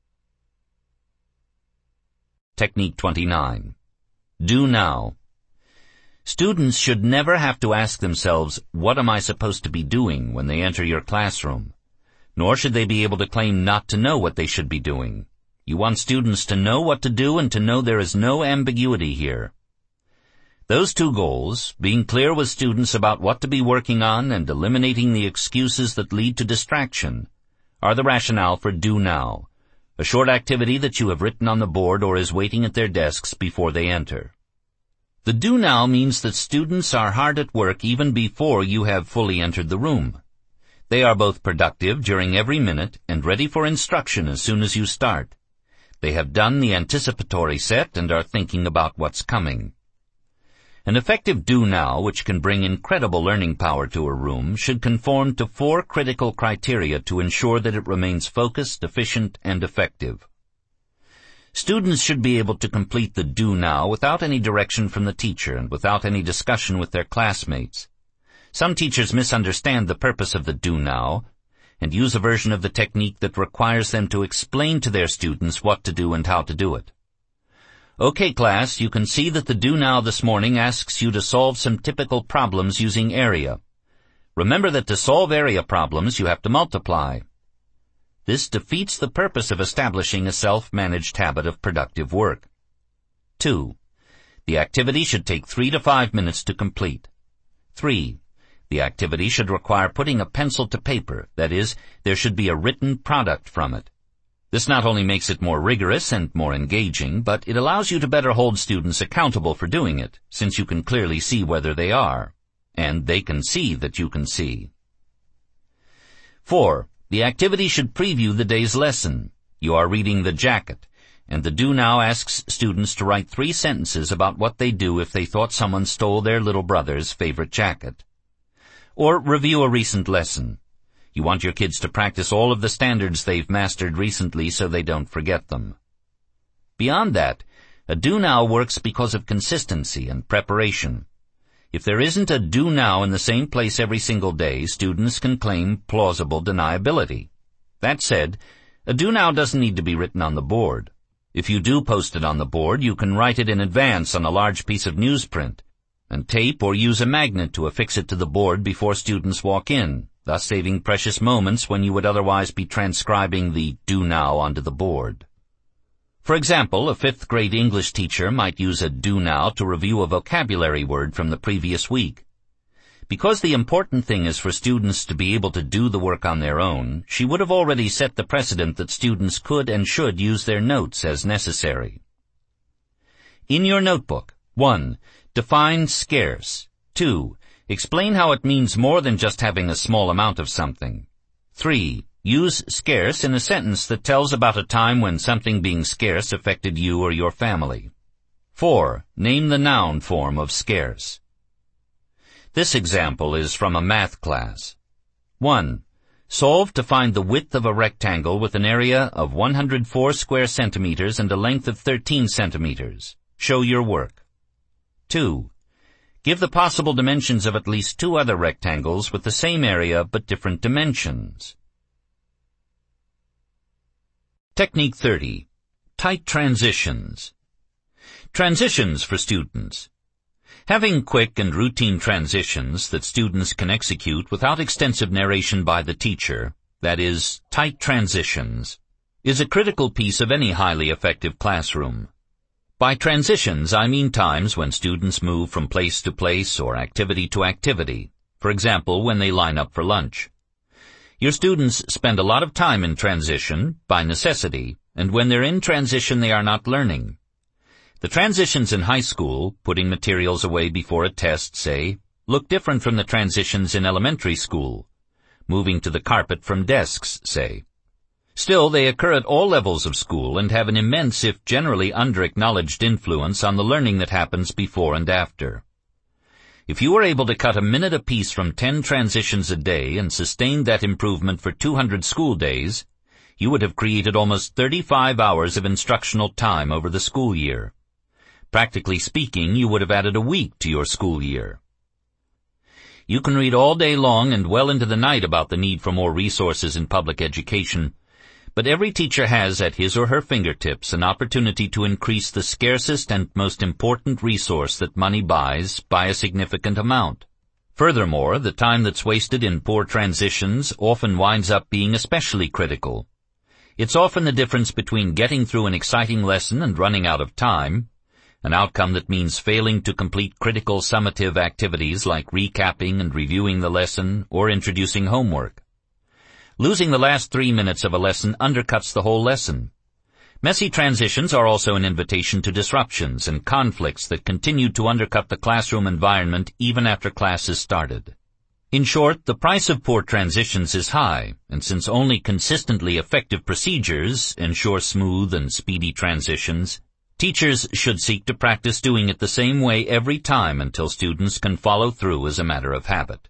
Technique 29. Do now. Students should never have to ask themselves, what am I supposed to be doing when they enter your classroom? Nor should they be able to claim not to know what they should be doing. You want students to know what to do and to know there is no ambiguity here. Those two goals, being clear with students about what to be working on and eliminating the excuses that lead to distraction, are the rationale for Do Now, a short activity that you have written on the board or is waiting at their desks before they enter. The Do Now means that students are hard at work even before you have fully entered the room. They are both productive during every minute and ready for instruction as soon as you start. They have done the anticipatory set and are thinking about what's coming. An effective Do Now, which can bring incredible learning power to a room, should conform to 4 critical criteria to ensure that it remains focused, efficient, and effective. Students should be able to complete the Do Now without any direction from the teacher and without any discussion with their classmates. Some teachers misunderstand the purpose of the Do Now and use a version of the technique that requires them to explain to their students what to do and how to do it. Okay, class, you can see that the Do Now this morning asks you to solve some typical problems using area. Remember that to solve area problems, you have to multiply. This defeats the purpose of establishing a self-managed habit of productive work. 2. The activity should take 3 to 5 minutes to complete. 3. The activity should require putting a pencil to paper, that is, there should be a written product from it. This not only makes it more rigorous and more engaging, but it allows you to better hold students accountable for doing it, since you can clearly see whether they are, and they can see that you can see. 4. The activity should preview the day's lesson. You are reading The Jacket, and the Do Now asks students to write 3 sentences about what they'd do if they thought someone stole their little brother's favorite jacket. Or review a recent lesson. You want your kids to practice all of the standards they've mastered recently so they don't forget them. Beyond that, a do now works because of consistency and preparation. If there isn't a do now in the same place every single day, students can claim plausible deniability. That said, a do now doesn't need to be written on the board. If you do post it on the board, you can write it in advance on a large piece of newsprint, and tape or use a magnet to affix it to the board before students walk in, thus saving precious moments when you would otherwise be transcribing the do now onto the board. For example, a 5th grade English teacher might use a do now to review a vocabulary word from the previous week. Because the important thing is for students to be able to do the work on their own, she would have already set the precedent that students could and should use their notes as necessary. In your notebook, 1. Define scarce. 2. Explain how it means more than just having a small amount of something. 3. Use scarce in a sentence that tells about a time when something being scarce affected you or your family. 4. Name the noun form of scarce. This example is from a math class. 1. Solve to find the width of a rectangle with an area of 104 square centimeters and a length of 13 centimeters. Show your work. 2. Give the possible dimensions of at least 2 other rectangles with the same area but different dimensions. Technique 30. Tight transitions. Transitions for students. Having quick and routine transitions that students can execute without extensive narration by the teacher, that is, tight transitions, is a critical piece of any highly effective classroom. By transitions, I mean times when students move from place to place or activity to activity, for example, when they line up for lunch. Your students spend a lot of time in transition, by necessity, and when they're in transition they are not learning. The transitions in high school, putting materials away before a test, say, look different from the transitions in elementary school, moving to the carpet from desks, say. Still, they occur at all levels of school and have an immense, if generally under-acknowledged influence on the learning that happens before and after. If you were able to cut a minute apiece from 10 transitions a day and sustained that improvement for 200 school days, you would have created almost 35 hours of instructional time over the school year. Practically speaking, you would have added a week to your school year. You can read all day long and well into the night about the need for more resources in public education, but every teacher has at his or her fingertips an opportunity to increase the scarcest and most important resource that money buys by a significant amount. Furthermore, the time that's wasted in poor transitions often winds up being especially critical. It's often the difference between getting through an exciting lesson and running out of time, an outcome that means failing to complete critical summative activities like recapping and reviewing the lesson or introducing homework. Losing the last 3 minutes of a lesson undercuts the whole lesson. Messy transitions are also an invitation to disruptions and conflicts that continue to undercut the classroom environment even after class is started. In short, the price of poor transitions is high, and since only consistently effective procedures ensure smooth and speedy transitions, teachers should seek to practice doing it the same way every time until students can follow through as a matter of habit.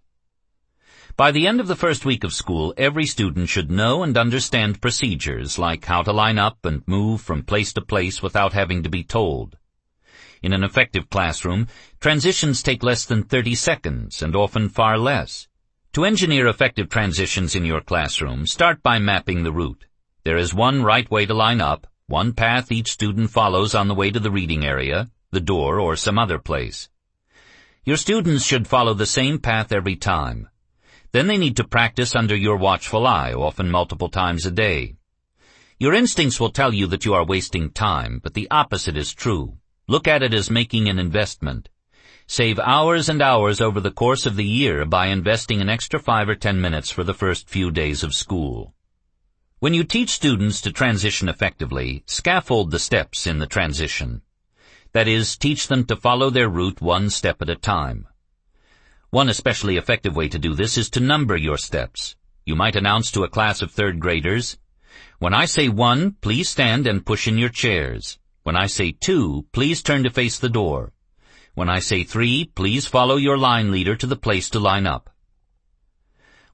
By the end of the first week of school, every student should know and understand procedures like how to line up and move from place to place without having to be told. In an effective classroom, transitions take less than 30 seconds and often far less. To engineer effective transitions in your classroom, start by mapping the route. There is one right way to line up, one path each student follows on the way to the reading area, the door, or some other place. Your students should follow the same path every time. Then they need to practice under your watchful eye, often multiple times a day. Your instincts will tell you that you are wasting time, but the opposite is true. Look at it as making an investment. Save hours and hours over the course of the year by investing an extra 5 or 10 minutes for the first few days of school. When you teach students to transition effectively, scaffold the steps in the transition. That is, teach them to follow their route one step at a time. One especially effective way to do this is to number your steps. You might announce to a class of 3rd graders, "When I say 1, please stand and push in your chairs. When I say 2, please turn to face the door. When I say 3, please follow your line leader to the place to line up."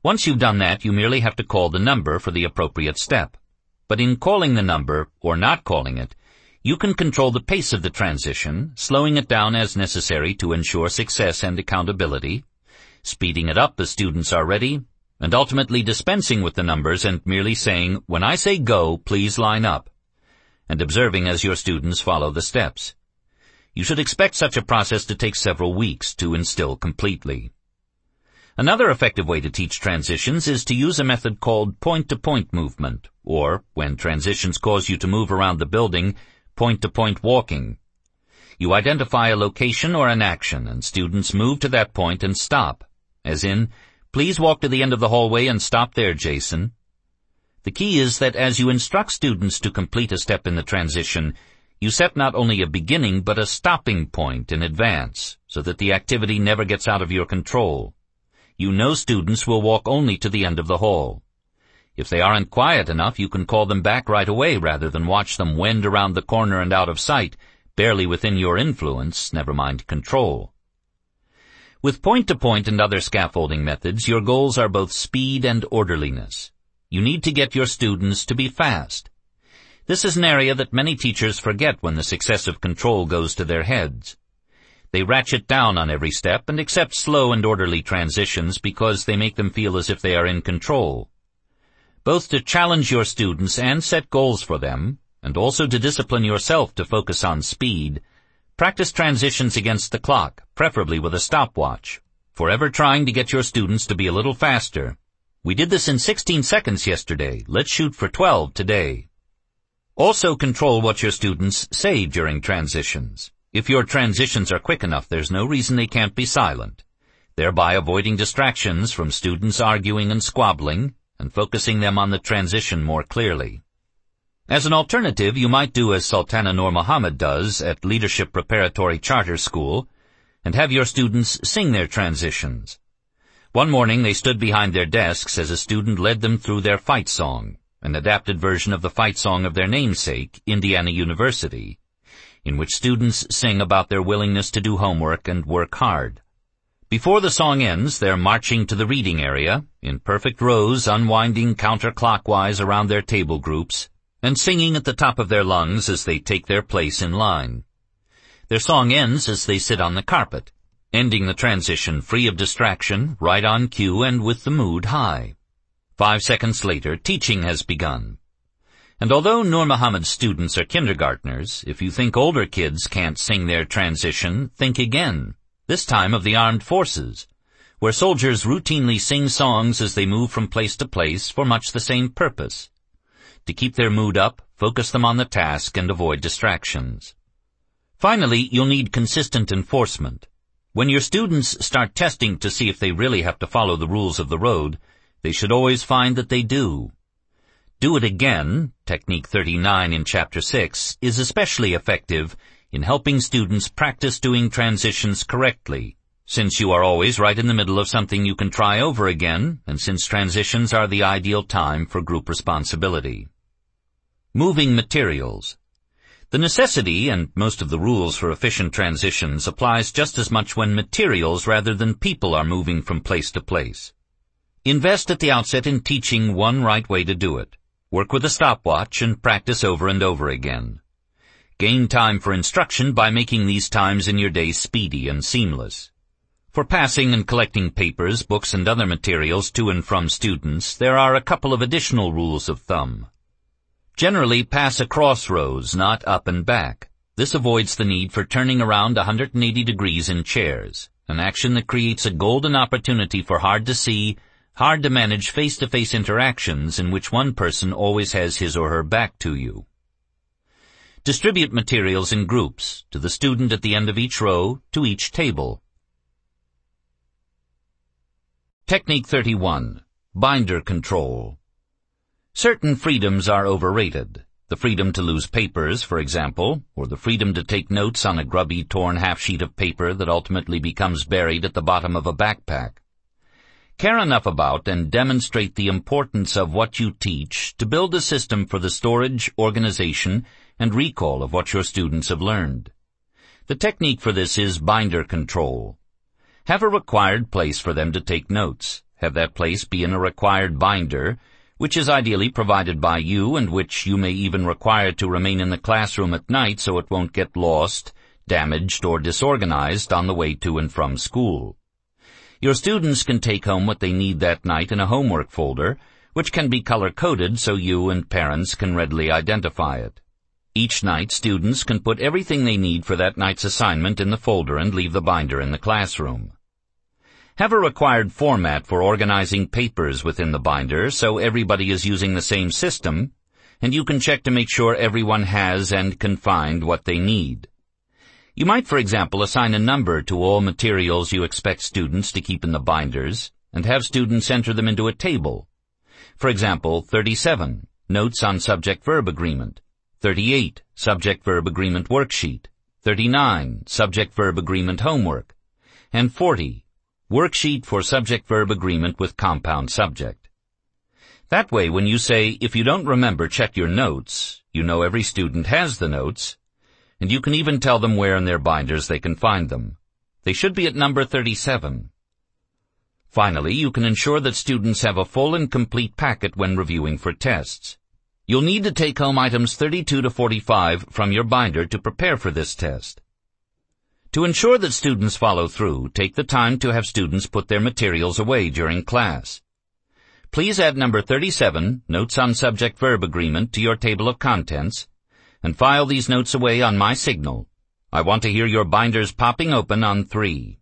Once you've done that, you merely have to call the number for the appropriate step. But in calling the number, or not calling it, you can control the pace of the transition, slowing it down as necessary to ensure success and accountability, speeding it up as students are ready, and ultimately dispensing with the numbers and merely saying, "When I say go, please line up," and observing as your students follow the steps. You should expect such a process to take several weeks to instill completely. Another effective way to teach transitions is to use a method called point-to-point movement, or, when transitions cause you to move around the building, point-to-point walking. You identify a location or an action, and students move to that point and stop, as in, "Please walk to the end of the hallway and stop there, Jason." The key is that as you instruct students to complete a step in the transition, you set not only a beginning but a stopping point in advance, so that the activity never gets out of your control. You know students will walk only to the end of the hall. If they aren't quiet enough, you can call them back right away rather than watch them wend around the corner and out of sight, barely within your influence, never mind control. With point-to-point and other scaffolding methods, your goals are both speed and orderliness. You need to get your students to be fast. This is an area that many teachers forget when the success of control goes to their heads. They ratchet down on every step and accept slow and orderly transitions because they make them feel as if they are in control. Both to challenge your students and set goals for them, and also to discipline yourself to focus on speed, practice transitions against the clock, preferably with a stopwatch, forever trying to get your students to be a little faster. "We did this in 16 seconds yesterday. Let's shoot for 12 today." Also control what your students say during transitions. If your transitions are quick enough, there's no reason they can't be silent, thereby avoiding distractions from students arguing and squabbling, and focusing them on the transition more clearly. As an alternative, you might do as Sultana Nur Muhammad does at Leadership Preparatory Charter School, and have your students sing their transitions. One morning they stood behind their desks as a student led them through their fight song, an adapted version of the fight song of their namesake, Indiana University, in which students sing about their willingness to do homework and work hard. Before the song ends, they're marching to the reading area, in perfect rows, unwinding counterclockwise around their table groups, and singing at the top of their lungs as they take their place in line. Their song ends as they sit on the carpet, ending the transition free of distraction, right on cue, and with the mood high. 5 seconds later, teaching has begun. And although Nur Muhammad's students are kindergartners, if you think older kids can't sing their transition, think again, this time of the armed forces, where soldiers routinely sing songs as they move from place to place for much the same purpose: to keep their mood up, focus them on the task, and avoid distractions. Finally, you'll need consistent enforcement. When your students start testing to see if they really have to follow the rules of the road, they should always find that they do. Do it again, Technique 39 in Chapter 6, is especially effective in helping students practice doing transitions correctly, since you are always right in the middle of something you can try over again, and since transitions are the ideal time for group responsibility. Moving materials. The necessity and most of the rules for efficient transitions applies just as much when materials rather than people are moving from place to place. Invest at the outset in teaching one right way to do it. Work with a stopwatch and practice over and over again. Gain time for instruction by making these times in your day speedy and seamless. For passing and collecting papers, books, and other materials to and from students, there are a couple of additional rules of thumb. Generally, pass across rows, not up and back. This avoids the need for turning around 180 degrees in chairs, an action that creates a golden opportunity for hard-to-see, hard-to-manage face-to-face interactions in which one person always has his or her back to you. Distribute materials in groups, to the student at the end of each row, to each table. Technique 31. Binder control. Certain freedoms are overrated. The freedom to lose papers, for example, or the freedom to take notes on a grubby, torn half-sheet of paper that ultimately becomes buried at the bottom of a backpack. Care enough about and demonstrate the importance of what you teach to build a system for the storage, organization, and recall of what your students have learned. The technique for this is binder control. Have a required place for them to take notes, have that place be in a required binder, which is ideally provided by you and which you may even require to remain in the classroom at night so it won't get lost, damaged, or disorganized on the way to and from school. Your students can take home what they need that night in a homework folder, which can be color-coded so you and parents can readily identify it. Each night, students can put everything they need for that night's assignment in the folder and leave the binder in the classroom. Have a required format for organizing papers within the binder so everybody is using the same system, and you can check to make sure everyone has and can find what they need. You might, for example, assign a number to all materials you expect students to keep in the binders, and have students enter them into a table. For example, 37, Notes on Subject-Verb Agreement, 38, Subject-Verb Agreement Worksheet, 39, Subject-Verb Agreement Homework, and 40, Worksheet for Subject-Verb Agreement with Compound Subject. That way, when you say, if you don't remember, check your notes, you know every student has the notes, and you can even tell them where in their binders they can find them. They should be at number 37. Finally, you can ensure that students have a full and complete packet when reviewing for tests. You'll need to take home items 32 to 45 from your binder to prepare for this test. To ensure that students follow through, take the time to have students put their materials away during class. Please add number 37, Notes on Subject-Verb Agreement, to your table of contents, and file these notes away on my signal. I want to hear your binders popping open on 3.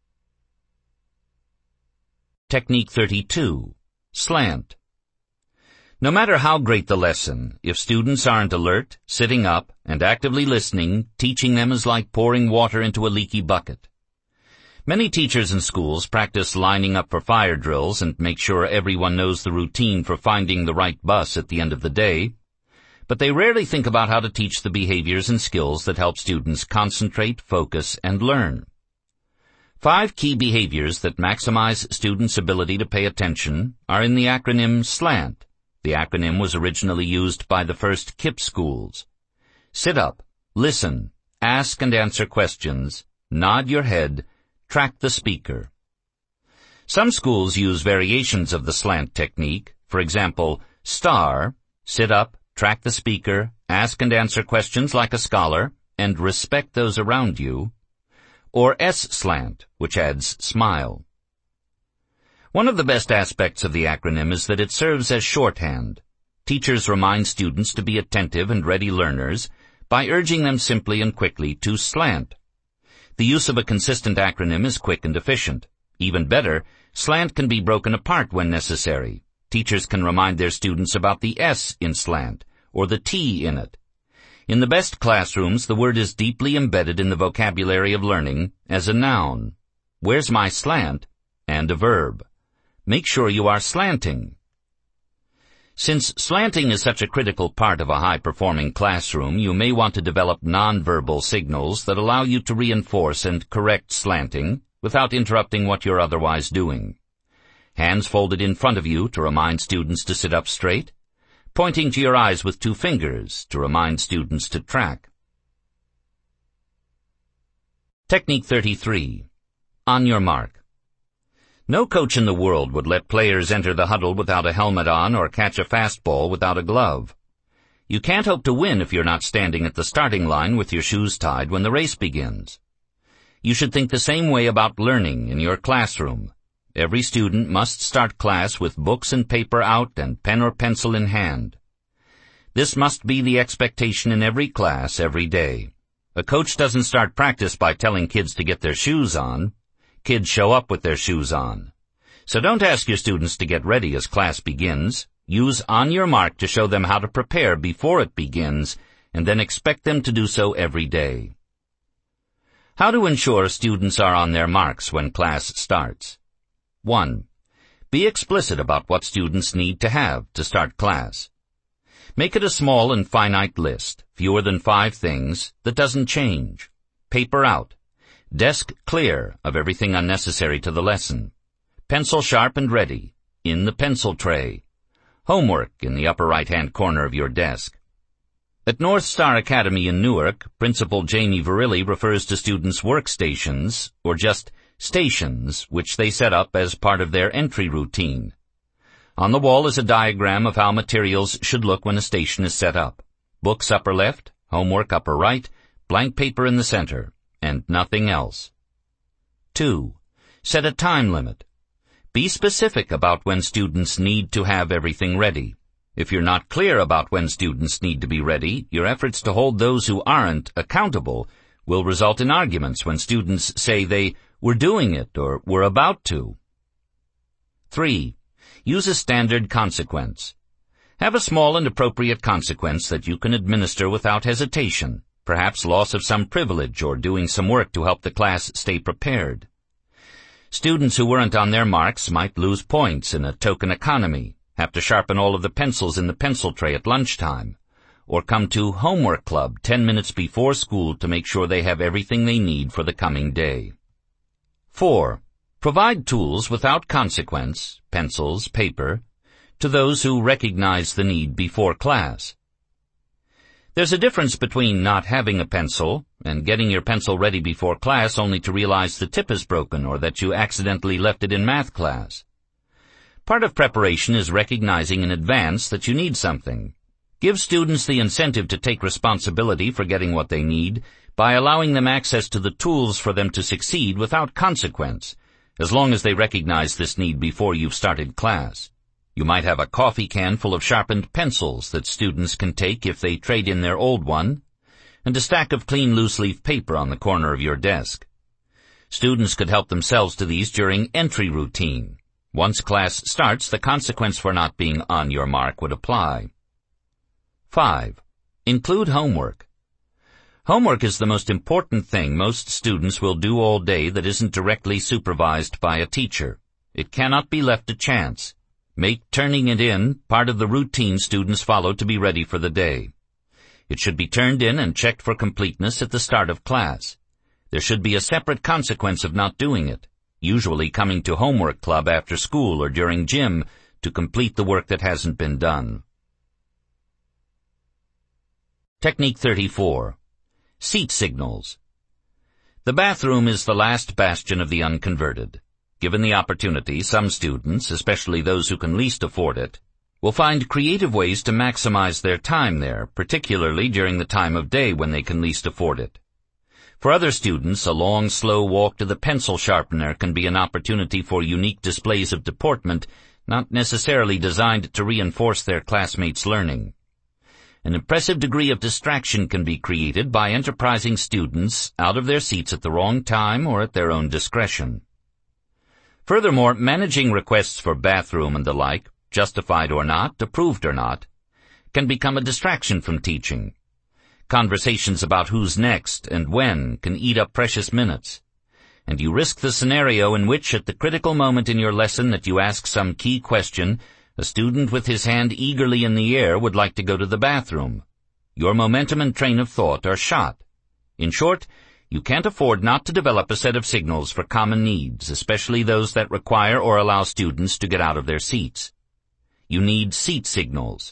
Technique 32. Slant. No matter how great the lesson, if students aren't alert, sitting up, and actively listening, teaching them is like pouring water into a leaky bucket. Many teachers in schools practice lining up for fire drills and make sure everyone knows the routine for finding the right bus at the end of the day, but they rarely think about how to teach the behaviors and skills that help students concentrate, focus, and learn. 5 key behaviors that maximize students' ability to pay attention are in the acronym SLANT. The acronym was originally used by the first KIPP schools. Sit up, listen, ask and answer questions, nod your head, track the speaker. Some schools use variations of the SLANT technique. For example, STAR, sit up, track the speaker, ask and answer questions like a scholar, and respect those around you. Or S-SLANT, which adds smile. One of the best aspects of the acronym is that it serves as shorthand. Teachers remind students to be attentive and ready learners by urging them simply and quickly to slant. The use of a consistent acronym is quick and efficient. Even better, SLANT can be broken apart when necessary. Teachers can remind their students about the S in SLANT, or the T in it. In the best classrooms, the word is deeply embedded in the vocabulary of learning as a noun. Where's my slant? And a verb. Make sure you are slanting. Since slanting is such a critical part of a high-performing classroom, you may want to develop nonverbal signals that allow you to reinforce and correct slanting without interrupting what you're otherwise doing. Hands folded in front of you to remind students to sit up straight. Pointing to your eyes with 2 fingers to remind students to track. Technique 33. On your mark. No coach in the world would let players enter the huddle without a helmet on or catch a fastball without a glove. You can't hope to win if you're not standing at the starting line with your shoes tied when the race begins. You should think the same way about learning in your classroom. Every student must start class with books and paper out and pen or pencil in hand. This must be the expectation in every class every day. A coach doesn't start practice by telling kids to get their shoes on. Kids show up with their shoes on. So don't ask your students to get ready as class begins. Use on your mark to show them how to prepare before it begins, and then expect them to do so every day. How to ensure students are on their marks when class starts. 1. Be explicit about what students need to have to start class. Make it a small and finite list, fewer than 5 things, that doesn't change. Paper out. Desk clear of everything unnecessary to the lesson. Pencil sharp and ready, in the pencil tray. Homework in the upper right-hand corner of your desk. At North Star Academy in Newark, Principal Jamie Verrilli refers to students' workstations, or just stations, which they set up as part of their entry routine. On the wall is a diagram of how materials should look when a station is set up. Books upper left, homework upper right, blank paper in the center, and nothing else. 2. Set a time limit. Be specific about when students need to have everything ready. If you're not clear about when students need to be ready, your efforts to hold those who aren't accountable will result in arguments when students say they were doing it or were about to. 3. Use a standard consequence. Have a small and appropriate consequence that you can administer without hesitation, perhaps loss of some privilege or doing some work to help the class stay prepared. Students who weren't on their marks might lose points in a token economy, have to sharpen all of the pencils in the pencil tray at lunchtime, or come to homework club 10 minutes before school to make sure they have everything they need for the coming day. 4. Provide tools without consequence, pencils, paper, to those who recognize the need before class. There's a difference between not having a pencil and getting your pencil ready before class only to realize the tip is broken or that you accidentally left it in math class. Part of preparation is recognizing in advance that you need something. Give students the incentive to take responsibility for getting what they need by allowing them access to the tools for them to succeed without consequence, as long as they recognize this need before you've started class. You might have a coffee can full of sharpened pencils that students can take if they trade in their old one, and a stack of clean loose-leaf paper on the corner of your desk. Students could help themselves to these during entry routine. Once class starts, the consequence for not being on your mark would apply. 5. Include homework. Homework is the most important thing most students will do all day that isn't directly supervised by a teacher. It cannot be left to chance. Make turning it in part of the routine students follow to be ready for the day. It should be turned in and checked for completeness at the start of class. There should be a separate consequence of not doing it, usually coming to homework club after school or during gym to complete the work that hasn't been done. Technique 34. Seat signals. The bathroom is the last bastion of the unconverted. Given the opportunity, some students, especially those who can least afford it, will find creative ways to maximize their time there, particularly during the time of day when they can least afford it. For other students, a long, slow walk to the pencil sharpener can be an opportunity for unique displays of deportment, not necessarily designed to reinforce their classmates' learning. An impressive degree of distraction can be created by enterprising students out of their seats at the wrong time or at their own discretion. Furthermore, managing requests for bathroom and the like, justified or not, approved or not, can become a distraction from teaching. Conversations about who's next and when can eat up precious minutes, and you risk the scenario in which at the critical moment in your lesson that you ask some key question, a student with his hand eagerly in the air would like to go to the bathroom. Your momentum and train of thought are shot. In short, you can't afford not to develop a set of signals for common needs, especially those that require or allow students to get out of their seats. You need seat signals.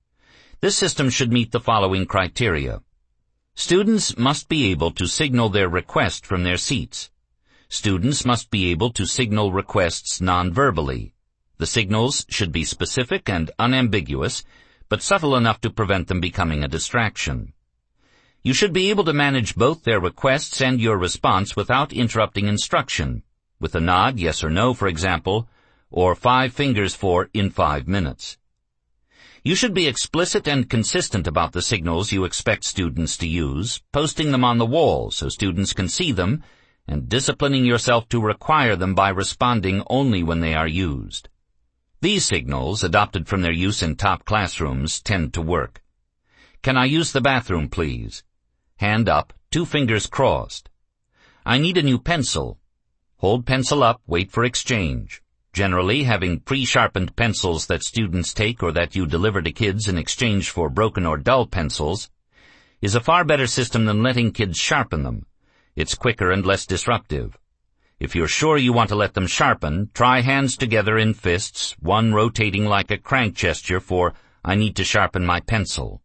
This system should meet the following criteria. Students must be able to signal their request from their seats. Students must be able to signal requests non-verbally. The signals should be specific and unambiguous, but subtle enough to prevent them becoming a distraction. You should be able to manage both their requests and your response without interrupting instruction, with a nod, yes or no, for example, or 5 fingers for in 5 minutes. You should be explicit and consistent about the signals you expect students to use, posting them on the wall so students can see them, and disciplining yourself to require them by responding only when they are used. These signals, adopted from their use in top classrooms, tend to work. Can I use the bathroom, please? Hand up, 2 fingers crossed. I need a new pencil. Hold pencil up, wait for exchange. Generally, having pre-sharpened pencils that students take or that you deliver to kids in exchange for broken or dull pencils is a far better system than letting kids sharpen them. It's quicker and less disruptive. If you're sure you want to let them sharpen, try hands together in fists, one rotating like a crank gesture for, I need to sharpen my pencil.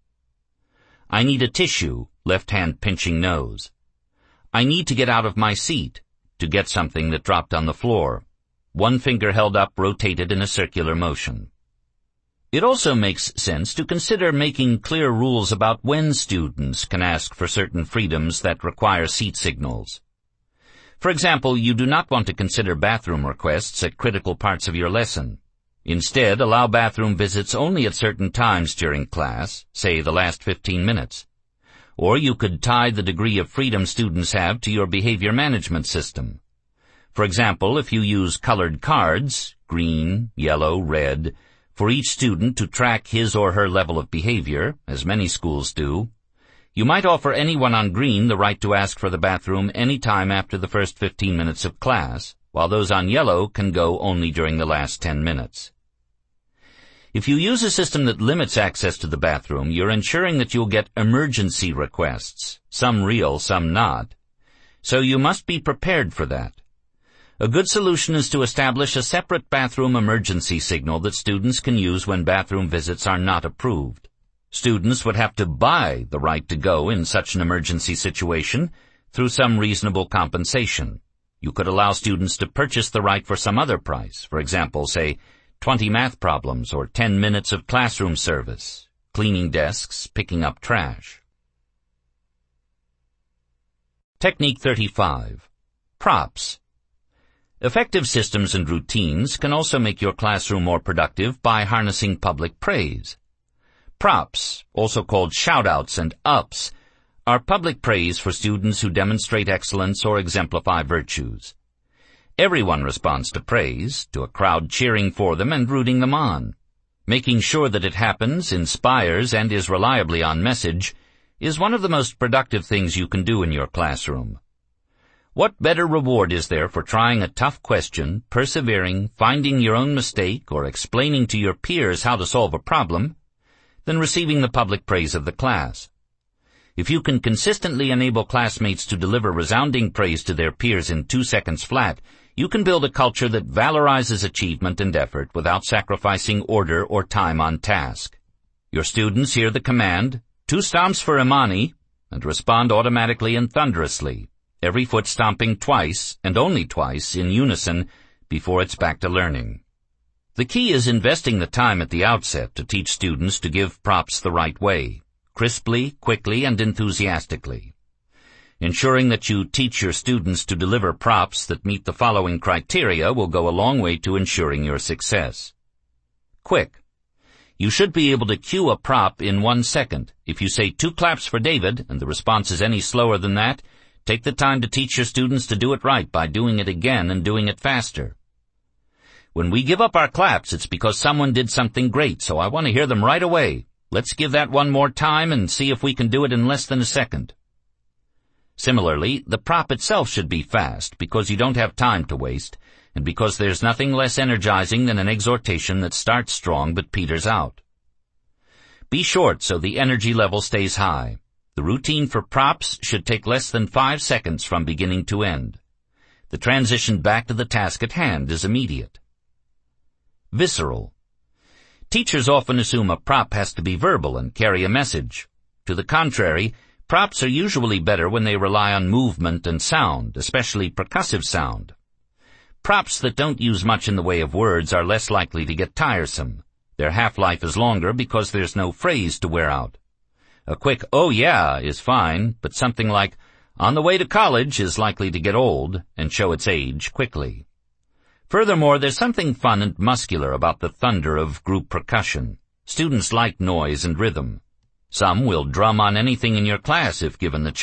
I need a tissue, left hand pinching nose. I need to get out of my seat, to get something that dropped on the floor. One finger held up, rotated in a circular motion. It also makes sense to consider making clear rules about when students can ask for certain freedoms that require seat signals. For example, you do not want to consider bathroom requests at critical parts of your lesson. Instead, allow bathroom visits only at certain times during class, say the last 15 minutes. Or you could tie the degree of freedom students have to your behavior management system. For example, if you use colored cards, green, yellow, red, for each student to track his or her level of behavior, as many schools do, you might offer anyone on green the right to ask for the bathroom any time after the first 15 minutes of class, while those on yellow can go only during the last 10 minutes. If you use a system that limits access to the bathroom, you're ensuring that you'll get emergency requests, some real, some not. So you must be prepared for that. A good solution is to establish a separate bathroom emergency signal that students can use when bathroom visits are not approved. Students would have to buy the right to go in such an emergency situation through some reasonable compensation. You could allow students to purchase the right for some other price, for example, say, 20 math problems or 10 minutes of classroom service, cleaning desks, picking up trash. Technique 35. Props. Effective systems and routines can also make your classroom more productive by harnessing public praise. Props, also called shout-outs and ups, are public praise for students who demonstrate excellence or exemplify virtues. Everyone responds to praise, to a crowd cheering for them and rooting them on. Making sure that it happens, inspires, and is reliably on message is one of the most productive things you can do in your classroom. What better reward is there for trying a tough question, persevering, finding your own mistake, or explaining to your peers how to solve a problem, than receiving the public praise of the class? If you can consistently enable classmates to deliver resounding praise to their peers in 2 seconds flat, you can build a culture that valorizes achievement and effort without sacrificing order or time on task. Your students hear the command, 2 stomps for Imani, and respond automatically and thunderously, every foot stomping twice, and only twice, in unison, before it's back to learning. The key is investing the time at the outset to teach students to give props the right way, crisply, quickly, and enthusiastically. Ensuring that you teach your students to deliver props that meet the following criteria will go a long way to ensuring your success. Quick. You should be able to cue a prop in 1 second. If you say 2 claps for David, and the response is any slower than that, take the time to teach your students to do it right by doing it again and doing it faster. When we give up our claps, it's because someone did something great, so I want to hear them right away. Let's give that one more time and see if we can do it in less than a second. Similarly, the prop itself should be fast because you don't have time to waste, and because there's nothing less energizing than an exhortation that starts strong but peters out. Be short so the energy level stays high. The routine for props should take less than 5 seconds from beginning to end. The transition back to the task at hand is immediate. Visceral. Teachers often assume a prop has to be verbal and carry a message. To the contrary, props are usually better when they rely on movement and sound, especially percussive sound. Props that don't use much in the way of words are less likely to get tiresome. Their half-life is longer because there's no phrase to wear out. A quick, "oh yeah," is fine, but something like, "on the way to college" is likely to get old and show its age quickly. Furthermore, there's something fun and muscular about the thunder of group percussion. Students like noise and rhythm. Some will drum on anything in your class if given the chance.